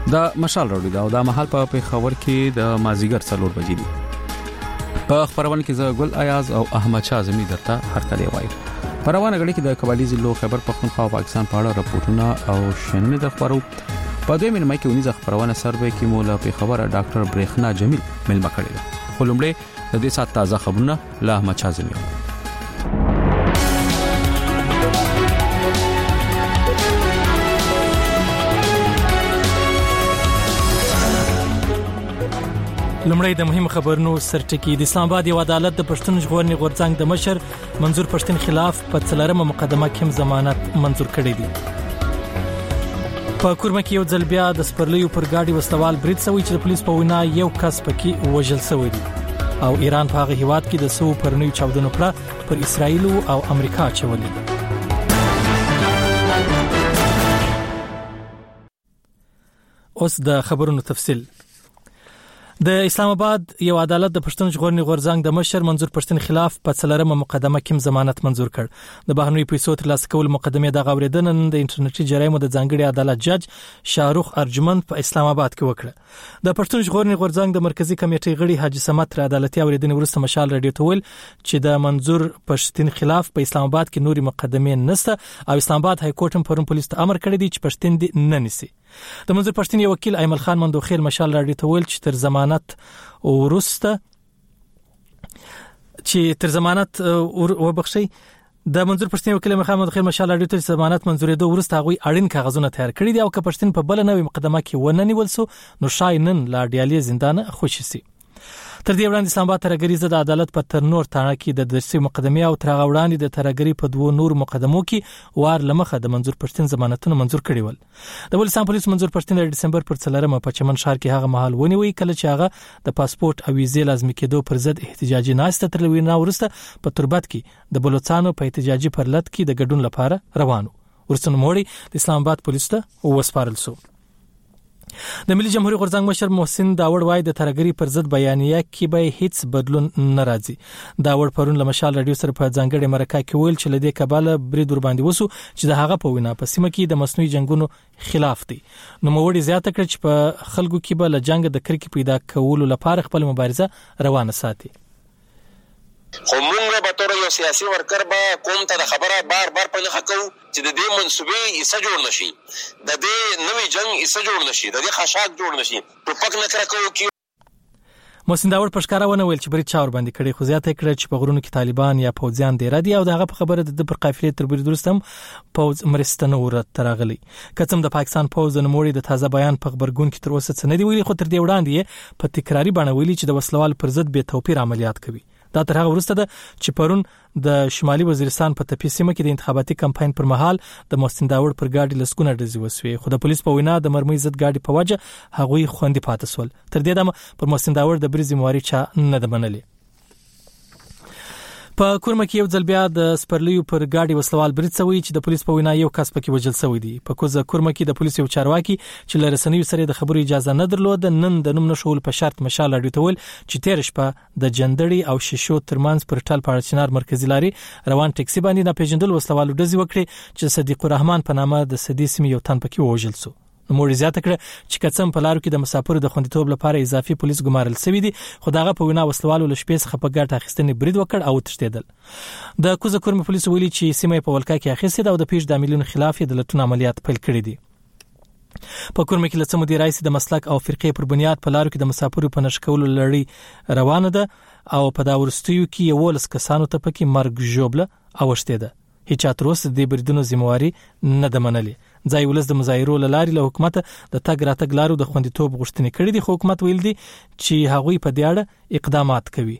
د مشال راډیو دا او د محل په پیښور کې د مازیګر 4 بجې دي. په خبرونه کې زه ګل ایاز او احمد شاه زمي درته هرکلی وایي. په روانه غړي کې د کبالي ضلع خیبر پختونخوا او پاکستان په اړه راپورټونه او شننې د خبرو په دوی مې کې ونیزه خبرونه سروې کې مولا پیښور ډاکټر برېخنا جمیل ملما کړی ده. خو لومړی د دې سات تازه خبرونه له احمد شاه زمي. لمړی د مهم خبرونو سرټکی. د اسلام آباد یو عدالت د پښتون ژغورنې غورځنګ د مشر منظور پښتون خلاف په 4مه مقدمه کې ضمانت منظور کړی دی. په کورمه کې یو ځل بیا د سپرلیو پر گاډي وسلوال برید شوی چې د پولیس په وینا یو کس پکې وژل شوی دی او ایران په هغه هیواد کې د 100 پرنوي چاودنو پر اسرائیل او امریکا چولې. اوس د خبرونو تفصیل. د اسلام آباد یو عدالت د پښتون ژغورنې غورځنګ د مشر منظور پښتون خلاف په 4مه مقدمه کې ضمانت منظور کړ. د بهرنی پیسو ترلاسه کول مقدمه د غوړیدنه د انټرنیټي جرایمو د ځانګړي عدالت جج شاهرخ ارجمند په اسلام آباد کې وکړه. د پښتون ژغورنې غورځنګ د مرکزی کمیټې غړي حاجی سمت را عدالتي اوریدنې وروسته مشال رادیو ته ویل چې د منظور پښتون خلاف په اسلام آباد کې نوري مقدمه نشته او اسلام آباد های کورټ پرون پولیس ته امر کړی دی چې پښتون دې نه نیسي. د منظور پښتون یو وکیل ایمل خان مندوخیل مشال رادیو ته ویل چې تر ضمانت وروسته وبخښي د منظور پښتون وکیل محمد مندوخیل مشال رادیو ته ضمانت منظورې دوه وروسته هغه اړین کاغذونه تیار کړی دي او که پښتون په بل نوې مقدمه کې ونه نیول سو نو شای نن لا ډیالي زندان خوشي سي. تر دې وړاندې اسلام آباد ترګریزه د عدالت په ترنور تاڼه کې د درسي مقدمه او تر غوړاندې د ترګری په دوه نور مقدمو کې وار لمخه د منظور پښتون ضمانتونه منظور کړي ول. د ولسان پولیس منظور پښتون د دسمبر پر 4مه په چمن ښار کې هغه مهال ونیوي کله چې هغه د پاسپورت او ویزې لازمي کېدو پر ضد احتجاجي ناشته تر وینا ورسته په تربت کې د بلوچستان په احتجاجي پرلط کې د ګډون لپاره روانو. ورسره موړي د اسلام آباد پولیس ته وسپارل شو. د ملي جمهوریت غورځنګ مشر محسن داوړ وای د ترګری پر ضد بیانیه کې به هیڅ بدلون نه راځي. داوړ پرون له مشال رادیو سره په ځانګړي مرکه کې ویل چې لدې کباله برید ور باندې وسو چې د هغه په وینا په سیمه کې د مصنوعي جنگونو خلاف دي. نو موړي زیاته کړ چې په خلکو کې به له جنگ د کرکې پیدا کولو لپاره خپل مبارزه روانه ساتي. خو موږ به تر یو سیاسي ورکر به قوم ته د خبره بار په نخښه کوو چې د دې منسوبې ایسه جوړ نشي، د دې نوې جنگ ایسه جوړ نشي، د دې خشاک جوړ نشي، ټوپک نه کرکو کی. محسن داوړ پښکارا ونه ویل چې برید چاور باندې کړي خو زیاته کړ چې په غرونو کې طالبان یا پوځیان دی را دي او دغه په خبره د پر قافلې تر برید وروسته پوځ مرستنه ورته راغلي. کڅم د پاکستان پوځ د نوموړي د تازه بیان په خبرګون کې تر اوسه څه نه دی ویلي خو تر دې وړاندې په تکراری باندې ویلي چې د وسلوال پر ضد به توپیر عملیات کوي. دا تر هغه وروسته ده چې پرون د شمالي وزیرستان په تپې سیمه کې د انتخاباتي کمپاین پر مهال د محسن داوړ پر گاډي لسکونه ډزې وسوي خو د پولیس په وینا د مرمۍ ضد گاډي په وجه هغوی خوندي پاتې سول. تر دې دمه پر محسن داوړ د بریزي مواري چا نه ده منلې. په کورمه کې یو ځل بیا د سپرلیو پر گاډي وسلوال برید شوی چې د پولیس په وینا یو کس پکې وژل شوی دی. په کوزه کورمه کې د پولیس یو چارواکي چې لرسنیو سره د خبرو اجازه نه درلود نن د نوم نشول په شرط مشال اډیو ته ول چې تیر شپه د جندړي او شیشو ترمنځ پر ټل پاړچنار مرکزی لاري روان ټکسي باندې ناپېژندل وسلوال ډزې وکړي چې صدیق الرحمن په نامه د سدي سیمې یو تن پکې وژل شو. نوموړي زیاته کړه چې کڅم په لارو کې د مسافرو د خوندیتوب لپاره اضافي پولیس ګمارل شوی دي خو دغه په وینا وسلوالو له شپې څخه په ګټه اخیستنې برید وکړ او تښتېدل. د کوزه کورمه پولیس ویلي چې سیمه په ولکا کې اخیستې ده او د پیښ د عاملینو خلاف د لټون عملیات پیل کړي دي. په کورمه کې لڅمو دی رئیس د مسلک او فرقې پر بنیاد په لارو کې د مسافرو په نشکولو لړۍ روانه ده او په دا ورستیو کې 11 کسانو ته پکې مرګ ژوبله اوښتې ده. هیڅ اتروس د بریدونو ذمہواری نه ده منلې. ځای ولس د مظاهرو لاري له حکومت د تګ راتګ لارو د خوندیتوب غوښتنې کړې دي خو حکومت ویل دي چې هغوی په دې اړه اقدامات کوي.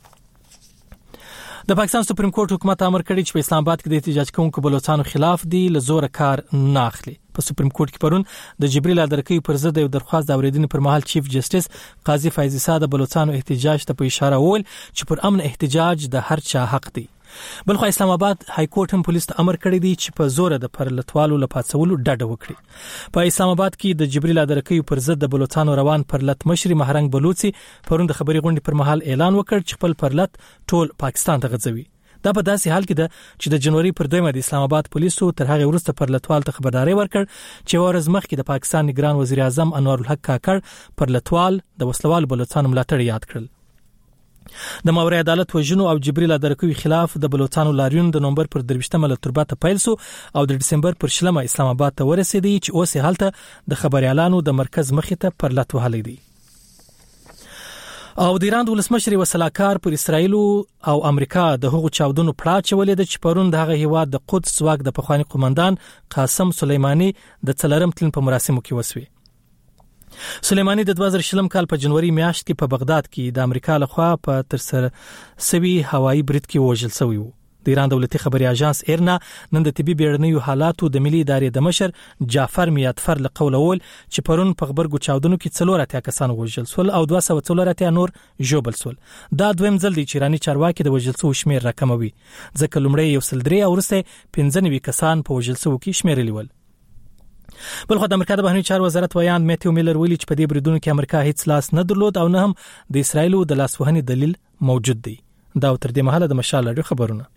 د پاکستان سپریم کورټ حکومت امر کړی چې په اسلام آباد کې د احتجاج کوونکو بلوچستانو خلاف دی له زور کار نه اخلي. په سپریم کورټ کې پرون د جبريل ادرکې پر ضد یو درخواست د اوریدنې پر مهال چیف جسټس قاضي فیض عیسی د بلوچستانو احتجاج ته په اشاره وویل چې پر امن احتجاج د هر چا حق دی. بلخو اسلام آباد های کورټ هم پولیس ته امر کړی دی چې په زور د پرلتوالو لپاسولو ډډه وکړي. په اسلام آباد کې د جبريل ادرکې پر ضد د بلوچستانو روان پرلت مشري مهرنګ بلوچي پرون د خبري غونډې پر مهال اعلان وکړ چې خپل پرلت ټول پاکستان ته غځوي. دا په داسې حال کې ده چې د جنوري پر 2 د اسلام آباد پولیسو تر هغه وروسته پر لټوال ته خبرداري ورکړ چې ورځ مخکې د پاکستان نگران وزیر اعظم انور الحق کاکړ پر لټوال د وسلوال بلوچستان ملاتړ یاد کړل. د ماورای عدالت وژنو او جبري لادرکوي خلاف د بلوچستان لاریون د نومبر پر 23 له ترباته پیل سو او د ډسمبر پر 20 اسلام آباد ته ورسېدی چې اوس حالت د خبريالانو د مرکز مخې ته پر لټ وهلې دي. او د ایران د ولسمشر وسلاکار پر اسرایل او امریکا د هغو چاودنو پړا چولې د چپرون د هغه هیواد د قدس واک د پخوانی قومندان قاسم سلیمانی د څلرم تلین په مراسمو کې وسوي. سلیمانی د 2020 کال په جنوري میاشت کې په بغداد کې د امریکا لخوا په ترسره سوي هوایي برید کې وژل شوی و. د ایران دولتي خبري اژانس ایرنا نن د طبي بیړنیو حالاتو د ملي ادارې د مشر جعفر میاتفر له قوله ول چې پرون په خبرګو چاودنو کې 4 کسان وژل شول او 240 نور ژوبل شول. دا دویم ځل دی چې ایرانی چارواکي د وژل شوو شمیر راکموي ځکه لومړی 103 او وروسته 95 کسان په وژل شوو کې شمیرلي ول. بلخو د امریکا د بهرنی چارو وزارت ویان میتیو میلر ویلي چې په دې بریدونو کې امریکا هیڅ لاس نه درلود او نه هم د اسرایلو د لاسوهنې دلیل موجود دی. دا تر دې مهاله د مشال لري خبرونه.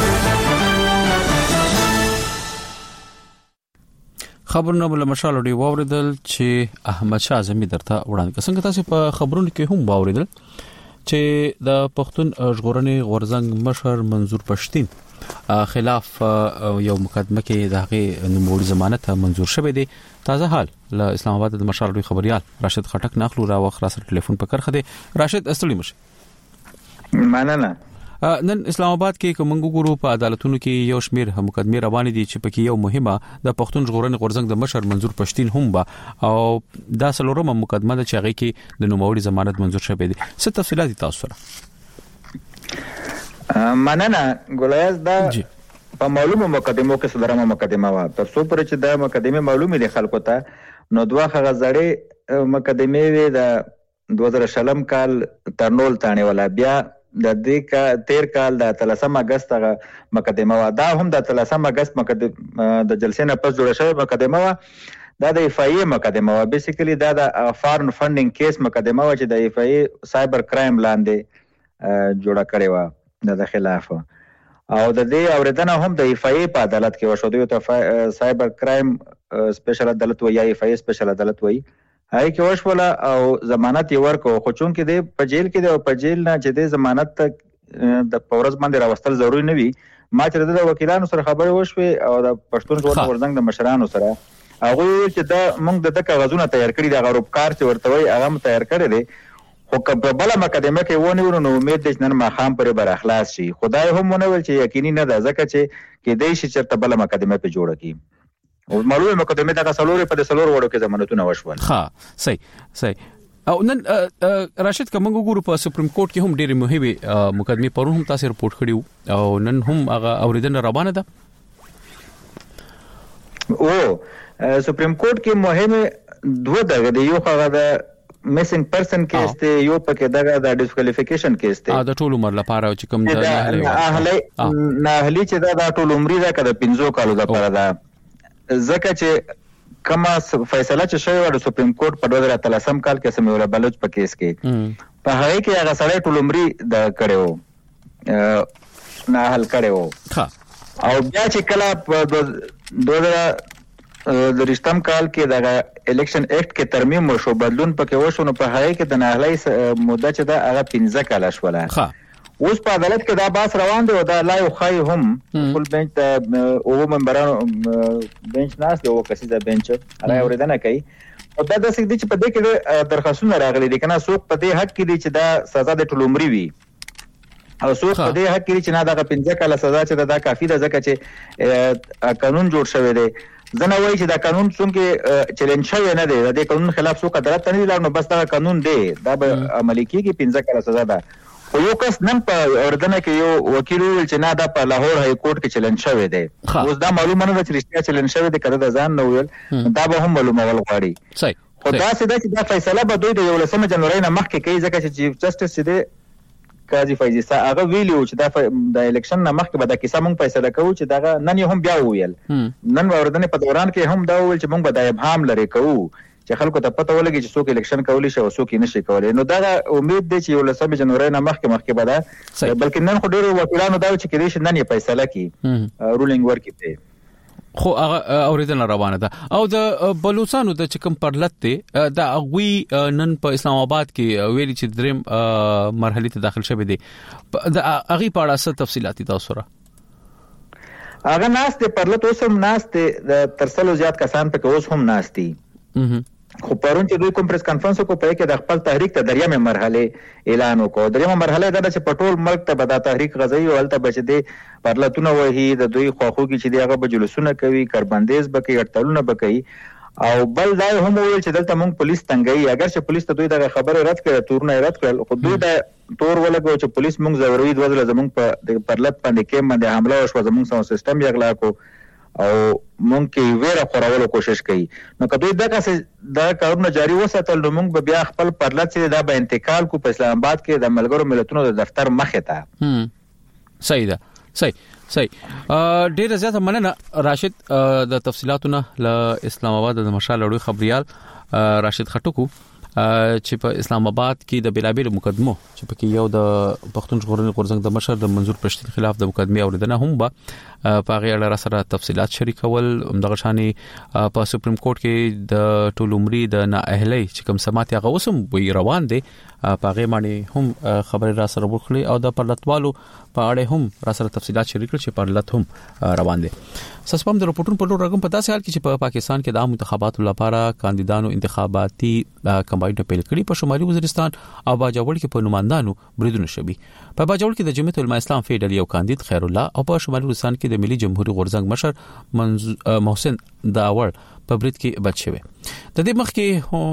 خبرونه بل مشال لري واوریدل چې احمد شاه اعظمي درته وړاندې څنګه تاسو په خبرونو کې هم واوریدل چې د پښتون ژغورنې غورځنګ مشر منظور پښتين خلاف یو مقدمه کې دغه نوموړي ضمانت منظور شوه دی. تازه حال له اسلام آباد د مشال لري خبريال راشد خټک ناخلو را وخت سره ټلیفون په کرخه دی. راشد استړي مشه مننه. نن اسلام آباد کې کومنګو ګورو په عدالتونو کې یو شمیر مقدمه روانې دي چې پکې یو مهمه د پښتون ژغورنې غورځنګ د مشر منظور پښتين هم با او دا څلورمه مقدمه ده چې هغه کې د نوموړي ضمانت منظور شوه دي. څه تفصيلات تاسو سره؟ مننه ګولایز دا په معلومه مقدمو کې صدرمه مقدمه وا تر څو پر چې دا مقدمه معلومه دي خلکو ته نو دوه غزړې مقدمه وي د 2000 کال ترنول تانه ولا بیا د دې کا 13 کال د 13 اگست مقدمه وا دا هم د 13 اگست مقدمه د جلسې نه پس جوړه شوی مقدمه وا دا د اف ای مقدمه وا بیسیکلی دا د فارن فندینګ کیس مقدمه وا چې د اف ای سایبر کرایم لاندې جوړه کړې وا د خلاف او د دې اوریدنه هم د اف ای په عدالت کې وشو د سایبر کرایم سپیشل عدالت وای یا اف ای سپیشل عدالت وای هاي کې وشوله او ضمانت یې ورکو خو چون کې د په جیل کې د په جیل نه چې د ضمانت د پورز باندې راوستل ضروری نه وي ما چې د وکیلانو سره خبرې وشوي او د پښتون ژغورنې غورځنګ د مشرانو سره هغه چې دا موږ د کاغذونه تیار کړی د غروبکار چې ورته وي هغه تیار کړی دی خو په بل مقدمه کې ونه نو امید دې نن ما خام پر بر اخلاص شي خدای هم ونه ول چې یقیني نه ده ځکه چې کې دې شي چې بل مقدمه په جوړه کی او معلومه مقدمه دا سلور په سلور وړو کې ضمانتونه وشول. ها صحیح او نن راشد کومنګ ګورو په سپریم کورټ کې هم ډېری مهمه مقدمه پرون هم تاسو رپورټ کړیو او نن هم هغه اوریدنه روانه ده. او سپریم کورټ کې مهمه دوه دغه دی یو هغه د میسنګ پرسن کیس ته یو پکې دغه د ډیسکوالیفیکیشن کیس ته دا ټول عمر لپاره چې کوم د نه اهلی چې دا ټول عمر دا کده 15 کالو لپاره دا ځکه چې کما فیصله چې شوی و د سپریم کورټ په 2013 کال کې سمیع الله بلوچ په کیس کې په هغه کې هغه سړی ټول عمر د کړو نه حل کړو او بیا چې کله په 2023 کال کې د الیکشن ایکټ کې ترمیم وشو بدلون پکې وشو نو په هغه کې د نهلای مدته چې دا هغه 15 کال شوله اوس په عدالت کې دا باس روان دی او دا لایو خای هم فل بنچ او ممبرانو بنچ ناس دی او کسیزه بنچ هغه اوریدنه کوي او دا د سګ دي چې په دې کې درخواستونه راغلي دي کنه څوک په دې حق کې دي چې دا سزا د ټول عمر وي او څوک په دې حق کې دي چې نه دا 15 کاله سزا چې دا کافي ده ځکه چې قانون جوړ شوی دی زنه وایي چې دا قانون څنګه چیلنج شوی نه دی د قانون خلاف څوک عدالت نه دی لاړ نو بس دا قانون دی دا به عملي کیږي 15 کاله سزا ده خو یو کس نن په اردن کې یو وکیل ویل چې نه دا په لاهور های کورټ کې چیلنج شوی دی اوس دا معلومه نه ده چې رښتیا چیلنج شوی دی کړه د ځان نو ویل دا به هم معلومه ول غواړي صحیح خو دا څه چې دا فیصله به دوی د 11 جنوري نه مخکې کوي ځکه چې چیف جسټس دی قاضي فیضی صاحب هغه ویلو چې دا د الیکشن نه مخکې به دا کیسه مونږ فیصله کوو چې دا نن هم بیا ویل نن اردن په دوران کې هم دا ویل چې مونږ به د ابهام لري کوو چې خلکو ته پته ولګي چې څوک الیکشن کولی شي او څوک یې نشي کولی. نو دا امید دی چې 19 جنوري نه مخکې به دا بلکې نن خو ډېر وکیلانو دا چې کېدای شي نن یې فیصله کړي رولینګ ورکړي خو اوریدل روانه ده. او د بلوچستانو د چکم پرلت ته د اغوی نن په اسلام آباد کې ویلي چې دریم مرحله ته داخل شوه دي. د اغي په اړه څه تفصيلات تاسو سره؟ هغه ناشته پرلت اوسم ناشته د ترسلو زیات کسان په اوس هم ناشتي. خو پرون چې دوی کوم پریس کانفرنس کو په کې د خپل تحریک ته دریمه مرحله اعلان وکړ. دریمه مرحله دا چې په ټول ملک ته به د تحریک غزي او الته بچ دي پرلتونه وهي د دوی خواخوږي چې دغه به جلوسونه کوي کاربندیز به کوي اړتلونه به کوي او بل دا هم ویل چې دلته موږ پولیس تنګي. اگر چې پولیس ته دوی دغه خبره رد کړه تورونه رد کړل خو دوی د تور ولګو چې پولیس موږ ضروري دوزله زموږ په پرلت باندې کې باندې حمله وشو زموږ سم سیستم یې اغلا کو او مونږ کې ویره خورولو کوشش کوي. نو کله دوی دا کارونه جاری وساتل نو مونږ به بیا خپل پرلت چې دا به انتقال کو په اسلام آباد کې د ملګرو ملتونو د دفتر مخې ته. صحیح ده صحیح. ډیر زیاته مننه راشد د تفصيلاتونه ل اسلام آباد د مشال لوی خبريال راشد خټکو چې په اسلام آباد کې د بلابل مقدمو چې په کې یو د پښتون ژغورنې غورځنګ د مشر د منظور پښتين خلاف د مقدمه اوریدنه هم به په هغه اړه سره تفصيلات شریکول دغه شاني په سپریم کورټ کې د ټول عمرې د نااهلي چې کوم سمات هغه اوسم وی روان دي په هغه باندې هم خبره را سره وکړي او د پرلتوالو په اړه هم را سره تفصيلات شریک کړي چې پرلت هم روان دي. سسپم د رپورټونو په لور راغم په داسې حال کې چې په پاکستان کې د عام انتخاباتو لپاره کاندیدانو انتخاباتي کمپاین پیل کړي. په شمالي وزیرستان او باجوړ کې په نمائندانو بریدونه شوي. په باجوړ کې د جمعیت العلماء اسلام فیډرال یو کاندید خیر الله او په شمالي وزیرستان کې د ملي جمهوریت غورځنګ مشر محسن داور په برید کې بچ شوی. د دې مخ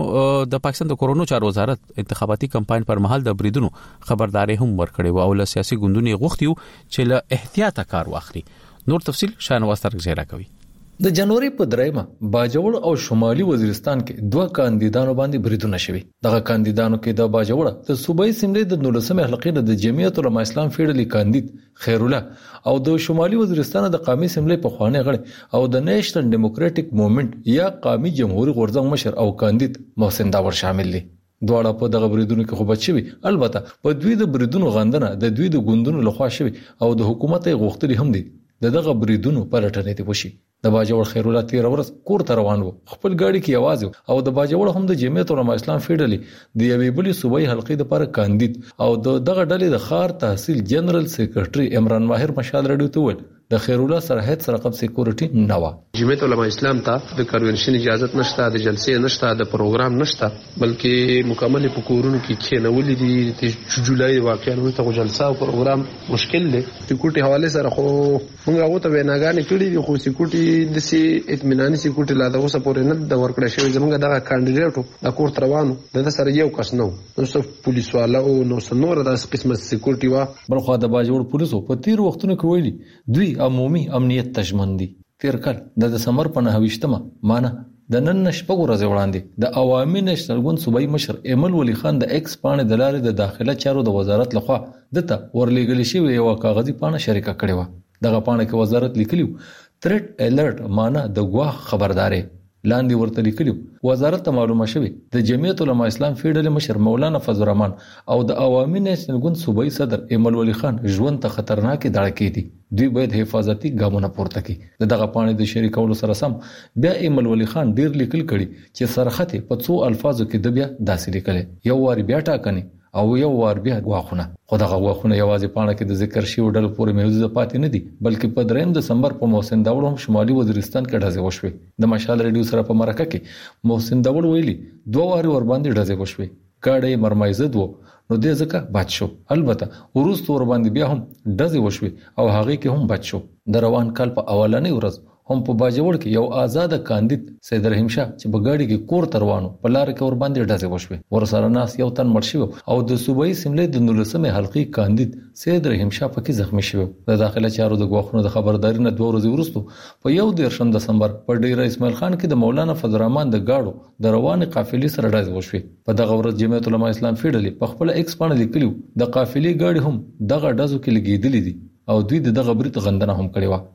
کې د پاکستان د کورونو چارو وزارت انتخاباتي کمپاین پر مهال د بریدونو خبرداري هم ورکړي او له سیاسي ګوندونو غوښتیو چې له احتیاط کار واخلي. نور تفصيل شاهنواز ترک زیرا کوي. د جنوري په 3 باجوړ او شمالي وزیرستان کې دوه کاندیدانو باندې بریدونه شوي. دغه کاندیدانو کې د باجوړ د صوبایي سیملې د 19 حلقې د جمعیت العلماء اسلام فیډرالي کاندید خیر الله او د شمالي وزیرستان د قومي سیملې په خوانه غړي او د نېشنل ډیموکراټک موومېنټ یا قومي جمهوریت غورځنګ مشر او کاندید محسن داور شامل دي. دواړه په دغه بریدونو کې خو بچوي. البته په دوی د بریدونو غندنه د دوی د ګوندونو لخوا شوی او د حکومت غوښتنې هم دي دغه بریدونو پر اټنې ته وشي. د باجوړ خیر الله 13 ورځ کور ته روان وو خپل گاډي کې आवाज او د باجوړ هم د جمعیت العلماء اسلام فیډرالي د یوې بلې صوبایي حلقې لپاره کاندید او دغه ډلې د خار تحصیل جنرال سیکریټري عمران ماهر مشال رډیو ته ول د خیر الله سرحد سره رقم سکیورټي نه و. جمعیت العلماء اسلام ته د کنونشن اجازه نشته د جلسې نشته د پروګرام نشته بلکې مکمل په کورونو کې کېنولې دي چې جولای واقعا ورته جلسه او پروګرام مشکل دی. سکیورټي حواله سره خو موږ هغه ته ویناګانې کړې دي خو سکیورټي د سي اطمیناني سکیورټي لا د اوسه پورې نه د ورکړې شوی. زمونږ دغه کاندیدټو د کورت روانو د سره یو کس نو صرف پولیس والا او نو سنور د قسمه سکیورټي وا بل خو د باجوړ پولیسو په تیر وختونو کې ویلي دوی عمومي امنیت تضمین دي. تیر کال د دسمبر په 9 مانه د نن شپږ ورځې وړاندې د عوامي نېشنل ګوند صوبایي مشر ایمل ولی خان د ایکس پاڼې د لارې د داخله چارو د وزارت لخوا دته ورلېږل شوی یو کاغذي پاڼه شریکه کړې و. دغه پاڼه کې وزارت لیکلیو تھریټ الرټ معنی د ګواښ خبرداري لاندې ورته لیکلیو. وزارت ته معلومه شوی د جمعیت العلماء اسلام فیډرالي مشر مولانا فضل الرحمن او د عوامي نېشنل ګوند صوبایي صدر ایمل ولی خان ژوند ته خطرناک دړکې دي. دوی باید حفاظتي ګامونه پورته کړي. دغه پاڼې د شریکولو سره سم بیا ایمل ولی خان ډیر لیکل کړي چې سرخته په څو الفاظو کې د بیا داسې لیکل یو واری بیا ټاکني او یو وار بیا غواخونه. خو دغه غواخونه یوازې پاڼه کې د ذکر شوی ډول پورې محدود پاتې نه دي بلکې په 3 دسمبر په محسن داور هم شمالي وزیرستان کې ډزې وشوي. د مشال ریډیو سره په مرکه کې محسن داور ویلي 2 واری ور باندې ډزې وشوي. ګاډي مرمایزد وو نو دې ځکه بچ شو. البته ورست ور باندې بیا هم ډزې وشوي او هغه کې هم بچ شو. د روان کال په اولنۍ ورځ هم په باجوړ کې یو آزاد کاندید سید رحیم شاه چې په گاډي کې کور تروانو په لار کې ور باندې ډزې وشوي. ورسره ناس یو تن مړ شو او د صوبایي سیملې د 19 حلقې کاندید سید رحیم شاه پکې زخمی شو. د داخله چارو د غواخونو د خبرداري نه 2 ورځې وروسته په 1 دسمبر په ډیره اسماعیل خان کې د مولانا فضل الرحمن د گاډو د روان قافلې سره ډزې وشوي. په دغه ورځ جمعیت العلماء اسلام فیډرالي په خپل ایکس باندې لیکلو د قافلې گاډي هم دغه ډزو کې لګیدلې دي او دوی دغه برید غندنه هم کړې و.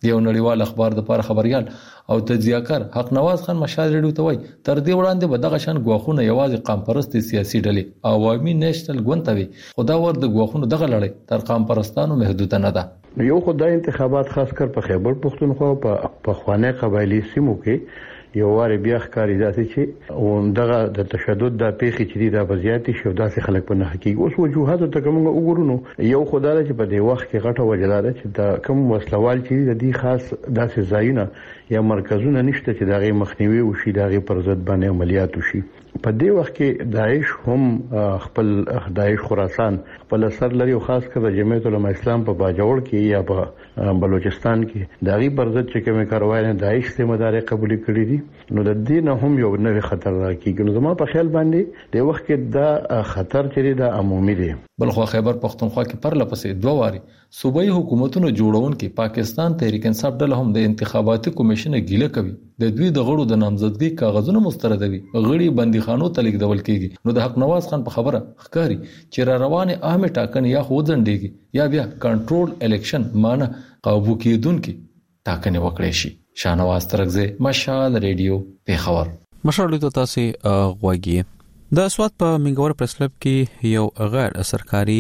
یو نړیوال اخبار د لپاره خبريال او تجزیه‌کار حق نواز خان مشال ریډیو ته وایي تر دې وړاندې به دغه شان غواخونه یوازې قام پرست سیاسي ډلې عوامي نېشنل ګوندوي خدا ور د غواخونو دغه لړۍ تر قام پرستانو محدود نه ده یو خدای انتخابات خاص کر په خیبر پختونخوا په خوانه قبایلی سیمو کې یو واره بیا ښکاری ذاتي چې دغه د تشدد د پیخي چې د وضعیت شو داسې خلک په نه حقیقت اوس وجوهات ته کوم وګورونو یو خدای چې په دې وخت کې غټه وجلاله چې د کوم وسلوال چې د دې خاص داسې ځایونه یا مرکزونه نشته چې دغه مخنیوي وشي دغه پر ضد باندې عملیات وشي په دې وخت کې داعش هم خپل داعش خراسان خپل سر لري او خاص کر جمعیت العلماء اسلام په باجوړ کې یا په بلوچستان کې دغه پر ضد چې کوم کاروای نه داعش ذمہ داري قبول کړی دي نو د دې نه هم یو نوې خطر راکېږي نو زما په خیال باندې د وخت کې دا خطر چې دا عمومي دی بلخو خیبر پختونخوا کې پر لپسې دوه واري صوبایي حکومتونو جوړون کې پاکستان تحریک انصاف ډله هم د انتخاباتي کمیشن ګیله کوي د دوی د غړو د نامزدګۍ کاغذونه مستردوي غړي بنديخانو ته لیږدول کیږي نو د حق نواز خان په خبره ښکاری چې را روانه اهمه ټاکنې یا خو ځنډيږي یا بیا کنټرول الیکشن معنی قابو کېدونکو ټاکنې وکړي شي شاهنواز ترغزه مشال ریډیو پیښور مشال ته تاسو غوږی د سواد په منګور پریس کلب کې یو غیر سرکاري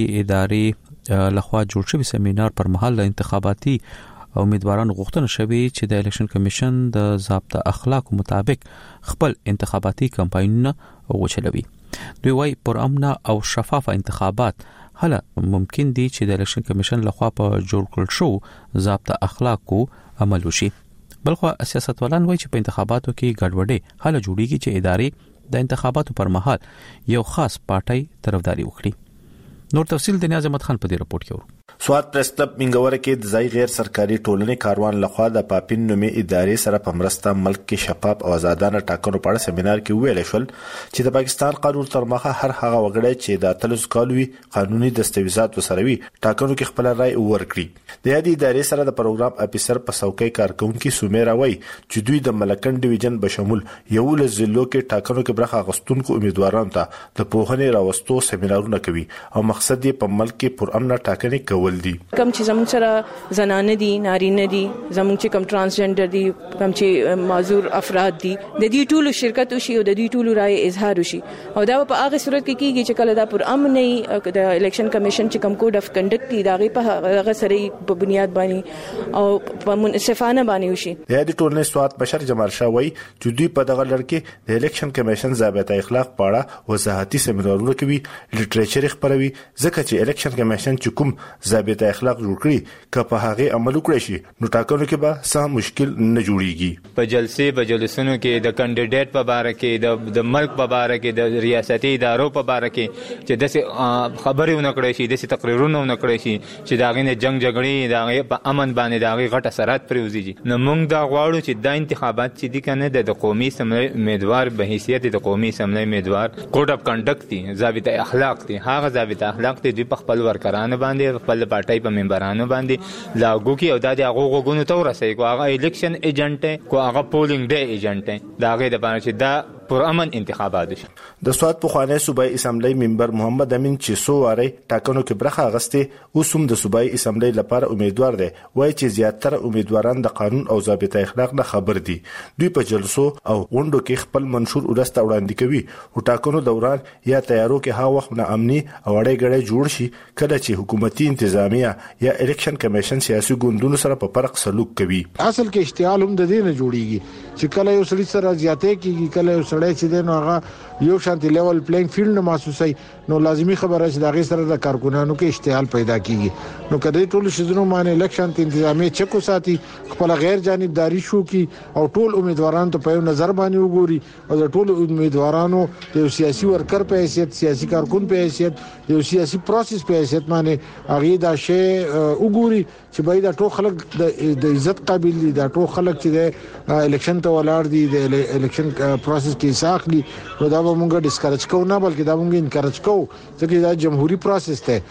ادارې لخوا جوړ شوی سیمینار پر مهال انتخاباتي امیدوارانو غوښتنه شوی چې د الیکشن کمیشن د ضابطه اخلاق مطابق خپل انتخاباتي کمپاینونه وچلوي دوی وايي پر امن او شفاف انتخابات هله ممکن دي چې د الیکشن کمیشن لخوا په جوړ کړل شو ضابطه اخلاقو عمل وشي بلخو سیاستوالان وایي چې په انتخاباتو کې ګډوډي هله جوړیږي چې ادارې د انتخاباتو پر مهال یو خاص پارټي طرفداري وکړي نور تفصیل د نیاز احمد خان په دې رپورت کې ورو سواد پریس کلب منګور کې د ځای غیر سرکاري ټولنې کاروان لخوا د پاپین نومې ادارې سره په مرسته ملک کې شفاف او آزادانه ټاکنو په اړه سیمینار کې ویل شول چې د پاکستان قانون تر مخه هر هغه وګړی چې د تلوس کالوي قانوني دستاویزات وسروي ټاکنو کې خپل رائے ورکړي د دې ادارې سره د پروګرام افیسر په څوکۍ کارکونکو سومیرا وای چې دوی د ملکن ډیویژن بشمول یو لزلو کې ټاکنو کې برخه غستونکو امیدوارانو ته د پوهنې راوستو سیمینارونه کوي او مقصد یې په ملک کې پر امن ټاکنې کول دي کم چې زموږ سره زنانه دي نارینه دي زموږ چې کم ترانسجنډر دي کم چې معذور افراد دي د دې ټولو شرکت وشي او د دې ټولو رائے اظهار وشي او دا په هغه صورت کې کیږي چې کله دا پر امن نه د الیکشن کمیشن چې کم کوډ اف کنډکټ دی دا په هغه سره په بنیاد باندې او په منصفانه باندې وشي د دې ټولنې سواد بشر جمال شاوي چې دوی په دغه لړ کې د الیکشن کمیشن ضابطه اخلاق په اړه وضاحتي سیمینارونه کوي لټریچر خبروي ځکه چې الیکشن کمیشن چې کوم ضابطه اخلاق جوړ کړي که په هغه عمل وکړي شي نو ټاکنو کې به سم مشکل نه جوړيږي په جلسونو کې د کینډیډیټ په اړه کې د ملک په اړه کې د ریاستي ادارو په اړه کې چې د خبرونه وکړي شي د تقریرونه وکړي شي چې دا غینه جنگ جګړې دا په امن باندې دا غټه اثرات پروزيږي نو موږ دا غواړو چې د انتخابات چې دي کنه د قومي سملې امیدوار به حیثیت د قومي سملې امیدوار کوډ اف کنډکټ دي ضابطه اخلاق دي هغه ضابطه اخلاق دي په خپل ورکرانو باندې خپل پارټي په ممبرانو باندې لاګو کی او د هغه غوګونو ته ورسېږي کو هغه الیکشن ایجنټ کو هغه پولینګ ډے ایجنټ دا هغه د باندې چې دا پر امن انتخابات شي د سواد په خوانه صوبایي اسمبلی ممبر محمد امین چې سو واره ټاکنو کې برخه اغسته اوسم د صوبایي اسمبلی لپاره امیدوار دی وایي چې زیاتره امیدواران د قانون او ضابطه اخلاق نه خبر دي دوی په جلسو او غونډو کې خپل منشور ولسته وړاندې کوي او ټاکنو دوران یا تیارو کې ها وخت نه امني او اړې غړې جوړ شي کله چې حکومتي انتظامیه یا الیکشن کمیشن سیاسي ګوندونو سره په فرق سلوک کوي اصل کې اشتعال هم د دې نه جوړیږي چې کله یو سړي سره زیاتې کیږي کله یو سړی چې دین هغه یو شانتي لیول پلینګ فیلډ نه محسوسي نو لازمی خبره چې دا غي سره د کارکونانو کې اشتعال پیدا کیږي نو کله ټول شذونو باندې الیکشن انتظامیه چکو ساتي خپل غیر جانبداري شو کی او ټول امیدواران ته په نظر باندې وګوري او د ټول امیدوارانو د سیاسي ورکر په حیثیت سیاسي کارکون په حیثیت د سیاسي پروسس په حیثیت باندې هغه دا شی وګوري چې باید دا ټول خلک د عزت قابل دي دا ټول خلک چې د الیکشن ته ولاړ دي د الیکشن پروسس کې ساخلي نو دا به موږ ډیسکریج کوو نه بلکې دا موږ انکریج کوو ځکه دا جمهوریت پروسس ته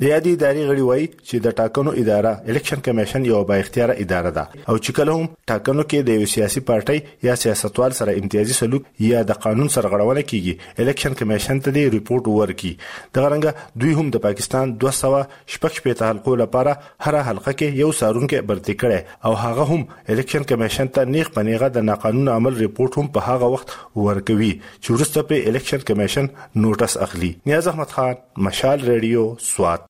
د یادې ادارې غړي وایي چې د ټاکنو اداره الیکشن کمیشن یو با اختیار اداره ده او چې کله هم ټاکنو کې د یو سیاسي پارټي یا سیاستوال سره امتیازي سلوک یا د قانون سرغړونه کیږي الیکشن کمیشن ته د ریپورت ورکړي. دغه رنګه دوی هم د پاکستان 216 حلقو لپاره هر حلقه کې یو سارونکو برتي کړي او هغه هم الیکشن کمیشن ته نیغ پنیغه د ناقانون عمل ریپورت هم په هغه وخت ورکوي چې وروسته په الیکشن کمیشن نوټس اخلي. نیاز احمد خان، مشال ریډیو، سوات.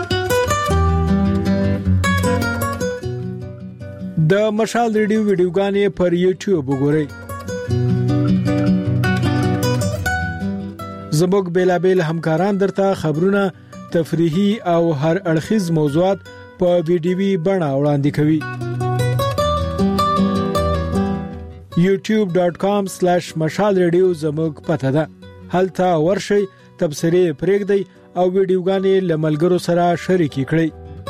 د مشال ریډیو ویډیوګانې پر یوټیوب وګورئ. زموږ بیلابل همکاران درته خبرونه، تفریحي او هر اړخیز موضوعات په ویډیوي بڼه وړاندې کوي. youtube.com/mashalradio زموږ پته ده. هلته ورشئ، تبصرې پرېږدئ او ویډیوګانې لملګرو سره شریکې کړئ.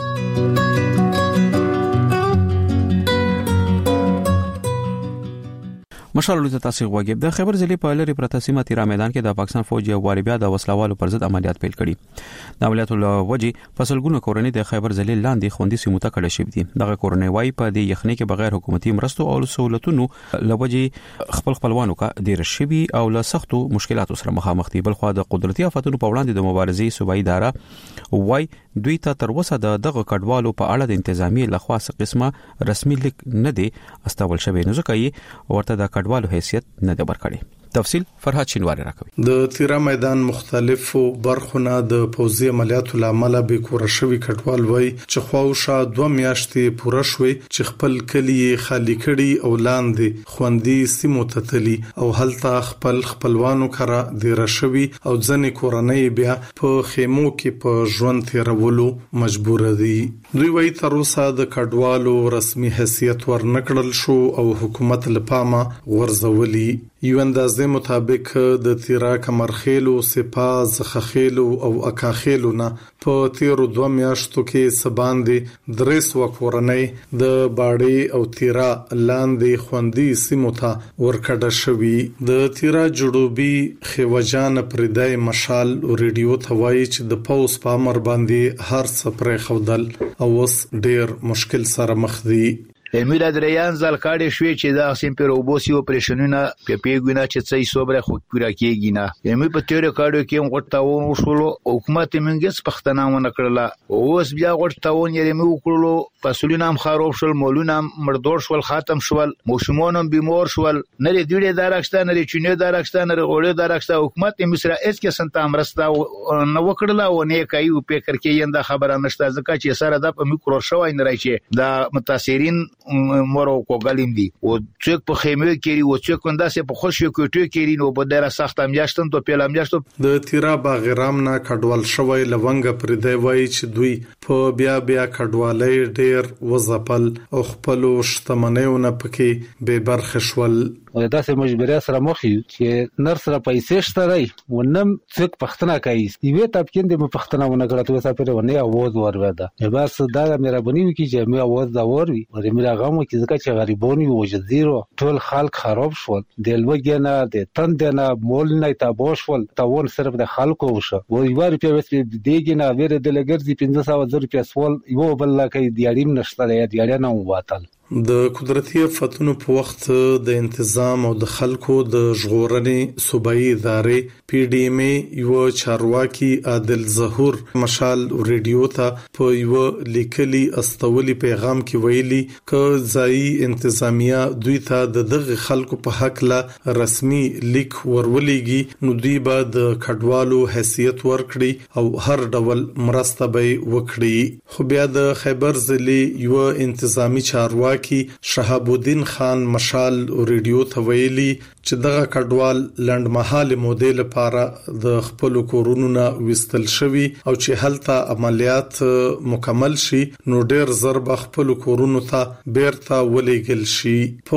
مشال ته تاسو غوږی د خیبر ضلع په لری پرته سیمه تیرا میدان کې د پاکستان فوج یو واری بیا د وسلوالو پر ضد عملیات پیل کړي. د عملیاتو لوجې فصلګونو کورنۍ د خیبر ضلع لاندې خوندې سیمو ته کډه شوې دي. دغه کورنۍ وايي په دې یخنۍ کې بغیر حکومتي مرستو او سہولتونو لوجې خپلوانو کا ډیر شوي او له سختو مشکلاتو سره مخامخ دي. بل خو د قدرتي آفاتونو په وړاندې د مبارزې صوبایي اداره وايي دوی ته تر اوسه دغه کډوالو په اړه د انتظامی لخوا څه قسمه رسمي لیک نه دی استول شوی، نو ځکه یې ورته د کډوالو حیثیت نه دی ورکړی. تفصیل فرهاد شینواری راکوي. د تیرا میدان مختلفو برخونه د پوځي عملیاتو لامل به کور شوی کډوال وای چې خواوشه 2 میاشتې پوره شوي چې خپل کلی خالی کړي او لاندې خوندې سیمو ته تلي او هلته خپلوانو کرا د رشوي او ځنې کورنۍ بیا په خیمو کې په ژوند تیرولو مجبور دي. دوی وای تر اوسه د کډوالو رسمي حیثیت ورنکړل شو او حکومت لپاره ورزولي. یو اندازې مطابق د تیرا کمرخیلو، سپاز، خخیلو او اکاخیلو نه په تیرو 2 میاشتو کې سباندې 300 کورنۍ د باړې او تیرا لاندې خوندې سیمو ته ورکړه شوې. د تیرا جنوبي خیوجان پردای مشال ریډیو ته وایي چې د پوس په امر باندې هر څه پرې خودل او اوس ډېر مشکل سره مخ دي. امیر ادریان ځل کاډې شوې چې دا سیم پر اوبوسی اپریشنونه په پیګونه چې څه صبره خو پورا کېږي نه. امیر په تیر کاډو کې غټاون وشولو حکومت منګس پښتنه ونه کړله، اوس بیا غټاون یې مې وکړلو، فصلونه هم خراب شول، مولونه مردور شول، ختم شول، موشمونم بیمار شول، نه لري ډېر دارښتانه لري چینه دارښتانه لري غوړې دارښتانه حکومت مصر اس کې سنت امرستا نو وکړله او نه کوي په فکر کې ینده خبره نشته ځکه چې سره د میکرو شوای نه راځي د متاثرین مورو کوګالیم دي او څوک په خیمه کې او څوک انداسه په خوشو کوټو کې نو په ډیره سخت میاشتن ته پیل میاشتو د تیرا باغرام نه کډوال شوی لونګ پر دی وای چې دوی په بیا کډوالۍ ډیر وزپل او خپل شتمنیونه پکې به برخه شول. داسې مجبوریت سره مخ یو چې نرس را پیسې شته راي ونم څوک پښتنه کوي یوه تابکین د پښتنه ونه کړه ته سفر ونه اواز ورواده بس دا مهرباني وکي چې مې اواز دا وروي ورې مې راغم چې ځکه چې غریبونی او جزیرو ټول خلک خراب شول د لوګینه د تندنه مول نه تابوش ول تاون صرف د خلکو وشه و یو روپیا وس دیګنه ویره د لګرځي 1500 روپیا سوال یو بل لکه دیاریم نشته یا نه واتل. د قدرتي آفاتونو په وخت د انتظام او د خلکو د ژغورنې صوبایي ادارې پی ډی ایم یو چارواکي عادل ظهور مشال ریډیو ته په یو لیکلي استولي پیغام کې ویلي ک ځای انتظامیه دوی ته دغه خلکو په حق لا رسمي لیک ورولېږي نو دوی به د کډوالو حیثیت ورکړي او هر ډول مرسته به وکړي. خو بیا د خیبر ضلع یو انتظامی چارواکي شهاب الدین خان مشال ریډیو ته ویلي چې دغه کډوال لنډمحاله مودې لپاره د خپل کورونو نه وستل شوی او چې هلته عملیات مکمل شي نو ډېر ضرب خپل کورونو ته بیرته ولېګل شي. په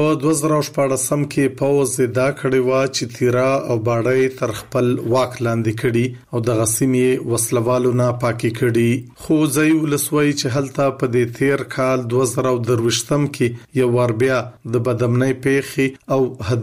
2014 کې پوز دا کړی و چې تیرا او باړې تر خپل واک لاندې کړي او د غسیمې وسلوالو نه پاکي کړي. خو ځای ولسوي چې هلته په دې تیر کال 2023 کې یو ور بیا د بدامنۍ پیخي او هدفي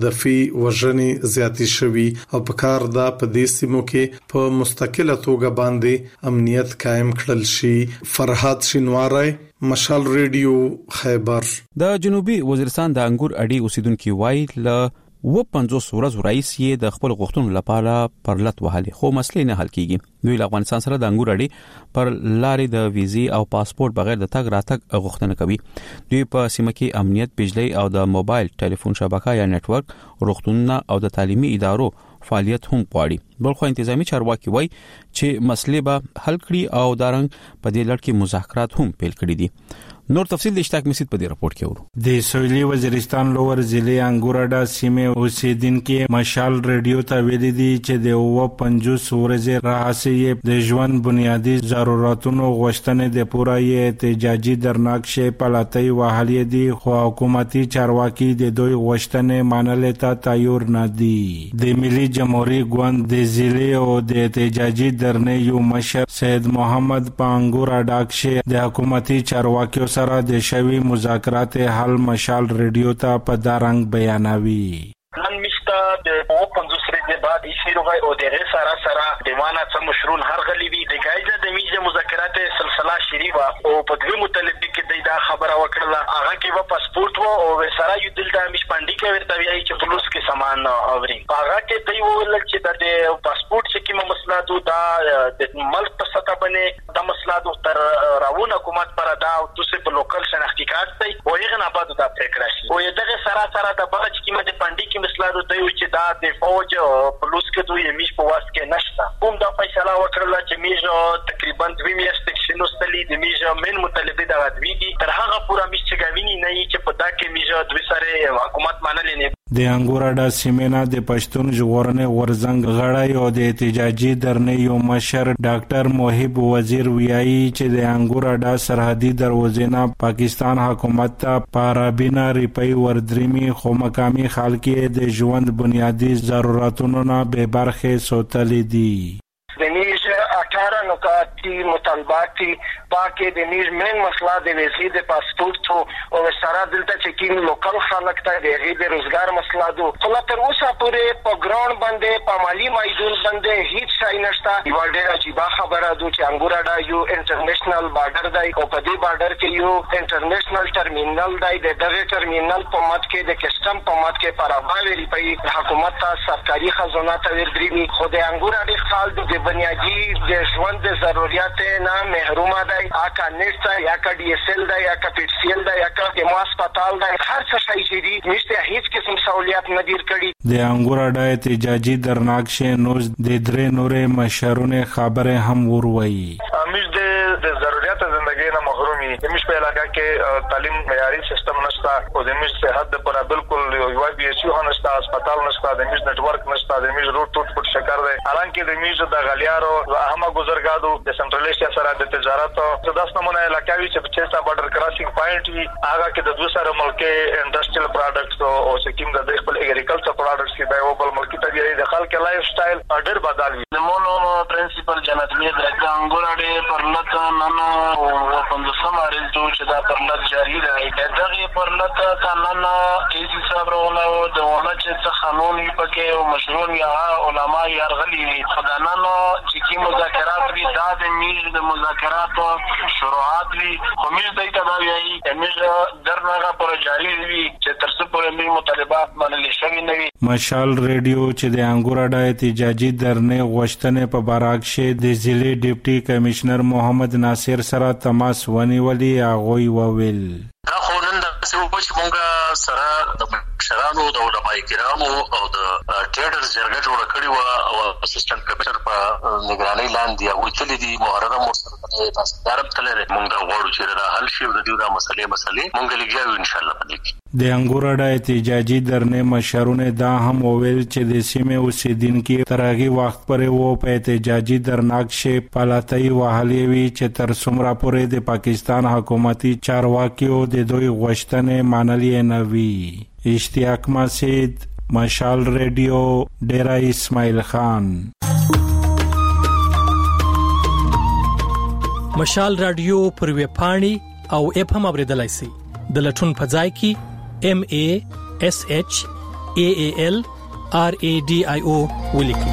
وژنې زیاتې شوي او په کار دا په دې سیمو کې په مستقله توګه باندې امنیت قائم کړل شي. فرحات شینواری، مشال ریډیو، خیبر. د جنوبي وزیرستان د انګور اډي اوسیدونکو وایي ل 50 ورځې رئیس یې د خپل غوښتنو لپاره پرلط وهلي خو مسلې نه حل کیږي. دوی له افغانستان سره د انګور اډي پر لارې د ویزي او پاسپورت بغیر د تګ راتګ غوښتنه کوي. دوی په سیمه کې امنیت، بجلی او د موبایل ټلیفون شبکه یا نتورک، روغتونونه او د تعلیمي ادارو فعالیت هم غواړي. بلخو انتظامی چارواکي وایي چې مسلې به حل کړي او دارنګ په دې لړ کې مذاکرات هم پیل کړي دي. نور تفصیل د اشتاق مسید په دې راپورټ کې ورو. د سویلي وزیرستان لوور ضلع انګوراډا سیمه اوسیدونکو مشال ریډیو ته ویلي دي چې د 50 ورځې راهسي د ژوند بنیادی ضرورتونو غوښتنې د پوره احتجاجي درناک شي پلاتای وهلي دي خو حکومتي چارواکي د دوی غوښتنې منلو ته تیار نه دي. د ملي جمهوریت ګوند د ضلع او د احتجاجي درنې یو مشر سید محمد پانګوراډا کې د حکومتي چارواکیو سره د شوی مذاکرات حل مشال ریډیو ته په دارنګ بیانوي. نن مشته د 50 ورځې بعد ایشیروغه او د سارا سره دیوانه څه مشرون هر غلی وی د گایزه د میجه مذاکرات سلسله شریفه او په دې متعلق کې دا خبره وکړه هغه کې و پاسپورت او سره یو دلته مش پاندی کې ورته ویایي چې فلوس کې سامان اوري هغه کې دی ویل چې د پاسپورت چې کومه مسله دا د ملک په سطح باندې د مسله تر راونه حکومت پر دا او تاسو په لوکل شناختی کارت دی او یې نه بعد دا فکر شي او دغه سره د بل چې کومه د پاندی کې مسله دوی چې دا د فوج پولیس کې دوی میش په واس کې نشته کوم دا فیصله وکړه چې میش تقریبا 2 میاشتې شنو ستلي د میش من مطالبه د غدویږي تر هغه پورا میش چې غویني نه چې په دا کې میش دوی سره حکومت منلې نه. د انګوراډا سیمه د پښتون ژغورنې غورزنګ غړی او د احتجاجي درنې یو مشر ډاکټر موهب وزیر ویایي چې د انګوراډا سرحدي دروازې نه پاکستان حکومت ته پارابینا ریپای وردريمي خو مقامي خلک د ژوند بنیادی ضرورتونو نه به برخه سوتلې دي. دنیش 18 نکاتی مطالباتی پاکه دنیش من مسئله د ویزې د پاسپورت او سره دلته چې کین لوکل خلک ته د غیر روزګار مسله دو خو تر اوسه پورې په ګراوند باندې په مالی مایدون باندې هیڅ شای نشته. یو ډېر عجیب خبره ده چې انګوراډا یو انټرنیشنل بارډر دی او په دې بارډر کې یو انټرنیشنل ټرمینل دی. د دغه ټرمینل په مات کې د کسٹم په مات کې پراوالي ریپای حکومت ته سرکاري خزانه ته ورځي خو د انګوراډا خال د بنیادی د ژوند د ضرورت نه محرومه دی. اکا نشته یا کا ډي اس ال دی یا کا پی سی ال دی یا کا د هسپتال دی هر څه شي چې دي نشته هیڅ قسم سہولیت نه دیر کړي. د انګوراډا احتجاجي درناک شه نوز د درې نورې مشرونه خبره هم وروي. امیر د ضرورت ژوندۍ نه محرومي مش په علاقه کې تعلیم معیاري سیستم نشته او د مش صحت لپاره بالکل یو بي اس یو نشته هسپتال نشته د مش نتورک نشته د مش روټ ټوټ شکر دی حالانکه د مش د غلیارو اهمه گزارګادو د سنټرل ایشیا سره د تجارت او داس نمونه علاقوي چې چېستا بارډر کراسینګ پوینټ وي هغه کې د دوه سره ملکي انډستریال پروډکټس او سکیم د خپل اګریکلچر پروډکټس کې د یو بل ملکي طبيعي د خلک لایف سټایل ډېر بدل وي. د مونو پرنسپل جنت میر د انګوراډي پرلط نن او 15 مارچ چې دا پرلط جاری دی دغه پرلط قانون ایسی صاحب راغله د ونه چې قانون پکې او مشروع یا علما یارغلي خدانانو چې کی مذاکرات وی دا د میز د مذاکرات شروعات وی کومې دای ته وایي میز درنګه پر جاری وی چې تر څو پورې می مطالبات منل شوی نه وي. مشال ریډیو چې د انګوراډا احتجاجي درنې غوښتنې په باراکشه د ضلع ډیپټي کمشنر محمد ناصر سره تماس ونیولې هغه وویل دا خو نن د چې مونږ سره د مشرانو د علماء کرامو او د ټریډرز جرګه جوړه کړې و او اسسټنټ کمشنر په نگرانۍ لاندې هغه چلی دي محرم سره تاسو درب تلره مونږ دا غواړو چې را حل شي د دې مسلې مونږ لګیاو ان شاء الله پدې. د انګوراډا احتجاجي درنې مشرونه دا هم وویل چې د سیمه اوسیدونکو ترغي وخت پرې وو په احتجاجي درناک شي پلاتای وهلي وی چې تر څومره پورې د پاکستان حکومتي چارواکیو د دوی غوښتنې منلې نه وي. اشتیاق مسید، مشال ریډیو، ډیرا اسماعیل خان. مشال رادیو پر ویب پاڼې او اپ هم اوریدلای شئ. د لټون په ځای کې MASHAAL RADIO ولیکئ.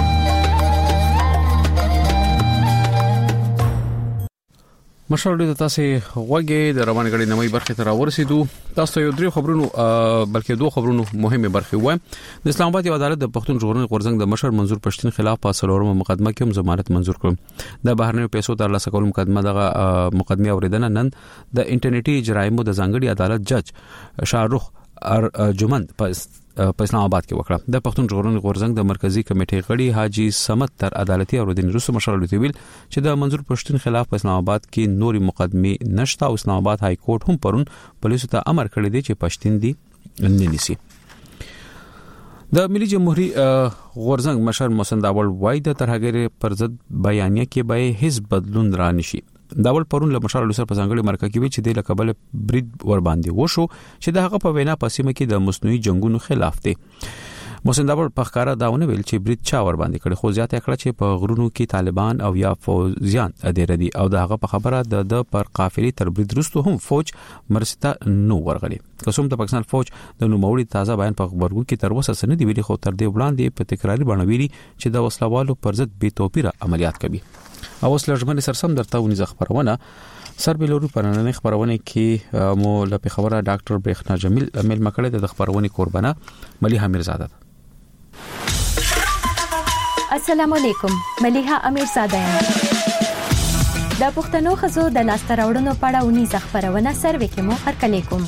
مشال د تاسو غوږی د روان غړي نوې برخه ته راورسېدو. تاسو یو درې خبرونو بلکې دوه خبرونو مهمه برخه و. د اسلام آباد عدالت د پښتون ژغورنې غورځنګ د مشر منظور پښتين خلاف په څلورمه مقدمه کې هم ضمانت منظور کړ. د بهرنیو پیسو تر لاسه کول مقدمه دغه مقدمه اوریدنه نن د انټرنیټي جرایمو د ځانګړي عدالت جج شاهرخ ارجمند په اسلام آباد کې وکړه. د پښتون ژغورنې غورځنګ د مرکزی کمیټې غړي حاجی سمت تر عدالتي اوریدنې وروسته مشر ویل چې د منظور پښتين خلاف په اسلام آباد کې نوري مقدمه نشته او اسلام آباد های کورټ هم پرون پولیسو ته امر کړی دی چې پښتين دي نه نیسي. د ملي جمهوریت غورځنګ مشر محسن داول وای د ترهګر پر ضد بیانیه کې به هیڅ بدلون را نشي. داول پرون له مشر لوسر په ځانګړي مرکه کې وی چې د لقبل برید ور باندې وشو چې د هغه په وینا پسیمه کې د مصنوعي جنگونو خلاف دی. محسن داول په ښکارا داونه ویل چې برید چا ور باندې کړي، خو زیاته کړه چې په غرونو کې طالبان او یا فوجیان ادي ردی او د هغه په خبره د پر قافلې تر برید وروسته هم فوج مرسته نو ورغلي. قسم د پاکستان فوج د نوموړي تازه بیان په خبرګو کې تر اوسه سند ویلي، خو تر دې وړاندې په تکراری بڼه ویلي چې د وسلوالو پر ضد بې توپیره عملیات کوي. او وسلجمن سرسم درته ونیزه خبرونه سر بلوري پرانه خبرونه کې مو لپاره خبره ډاکټر برېخنا جمیل مل مکړه د خبرونه قربانه مليحه میرزاده. السلام علیکم، مليحه امیرزاده یم. د پښتنو خزو د لاسته راوړنو په اړه ونیزه خبرونه سروي کې مو هرکلی کوم.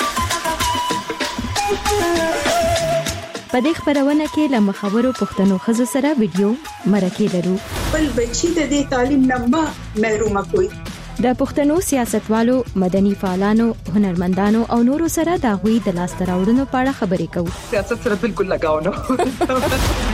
په دې خبرونه کې له مخاورو پښتنو خزو سره ویډیو مرکه لرو. بل بچی د دې تعلیم نه محروم کوي. د پښتنو سیاستوالو، مدني فعالانو، هنرمندانو او نورو سره د غوي د لاسته راوړنو په اړه خبرې کوو. سیاست سره بالکل لگاو نه.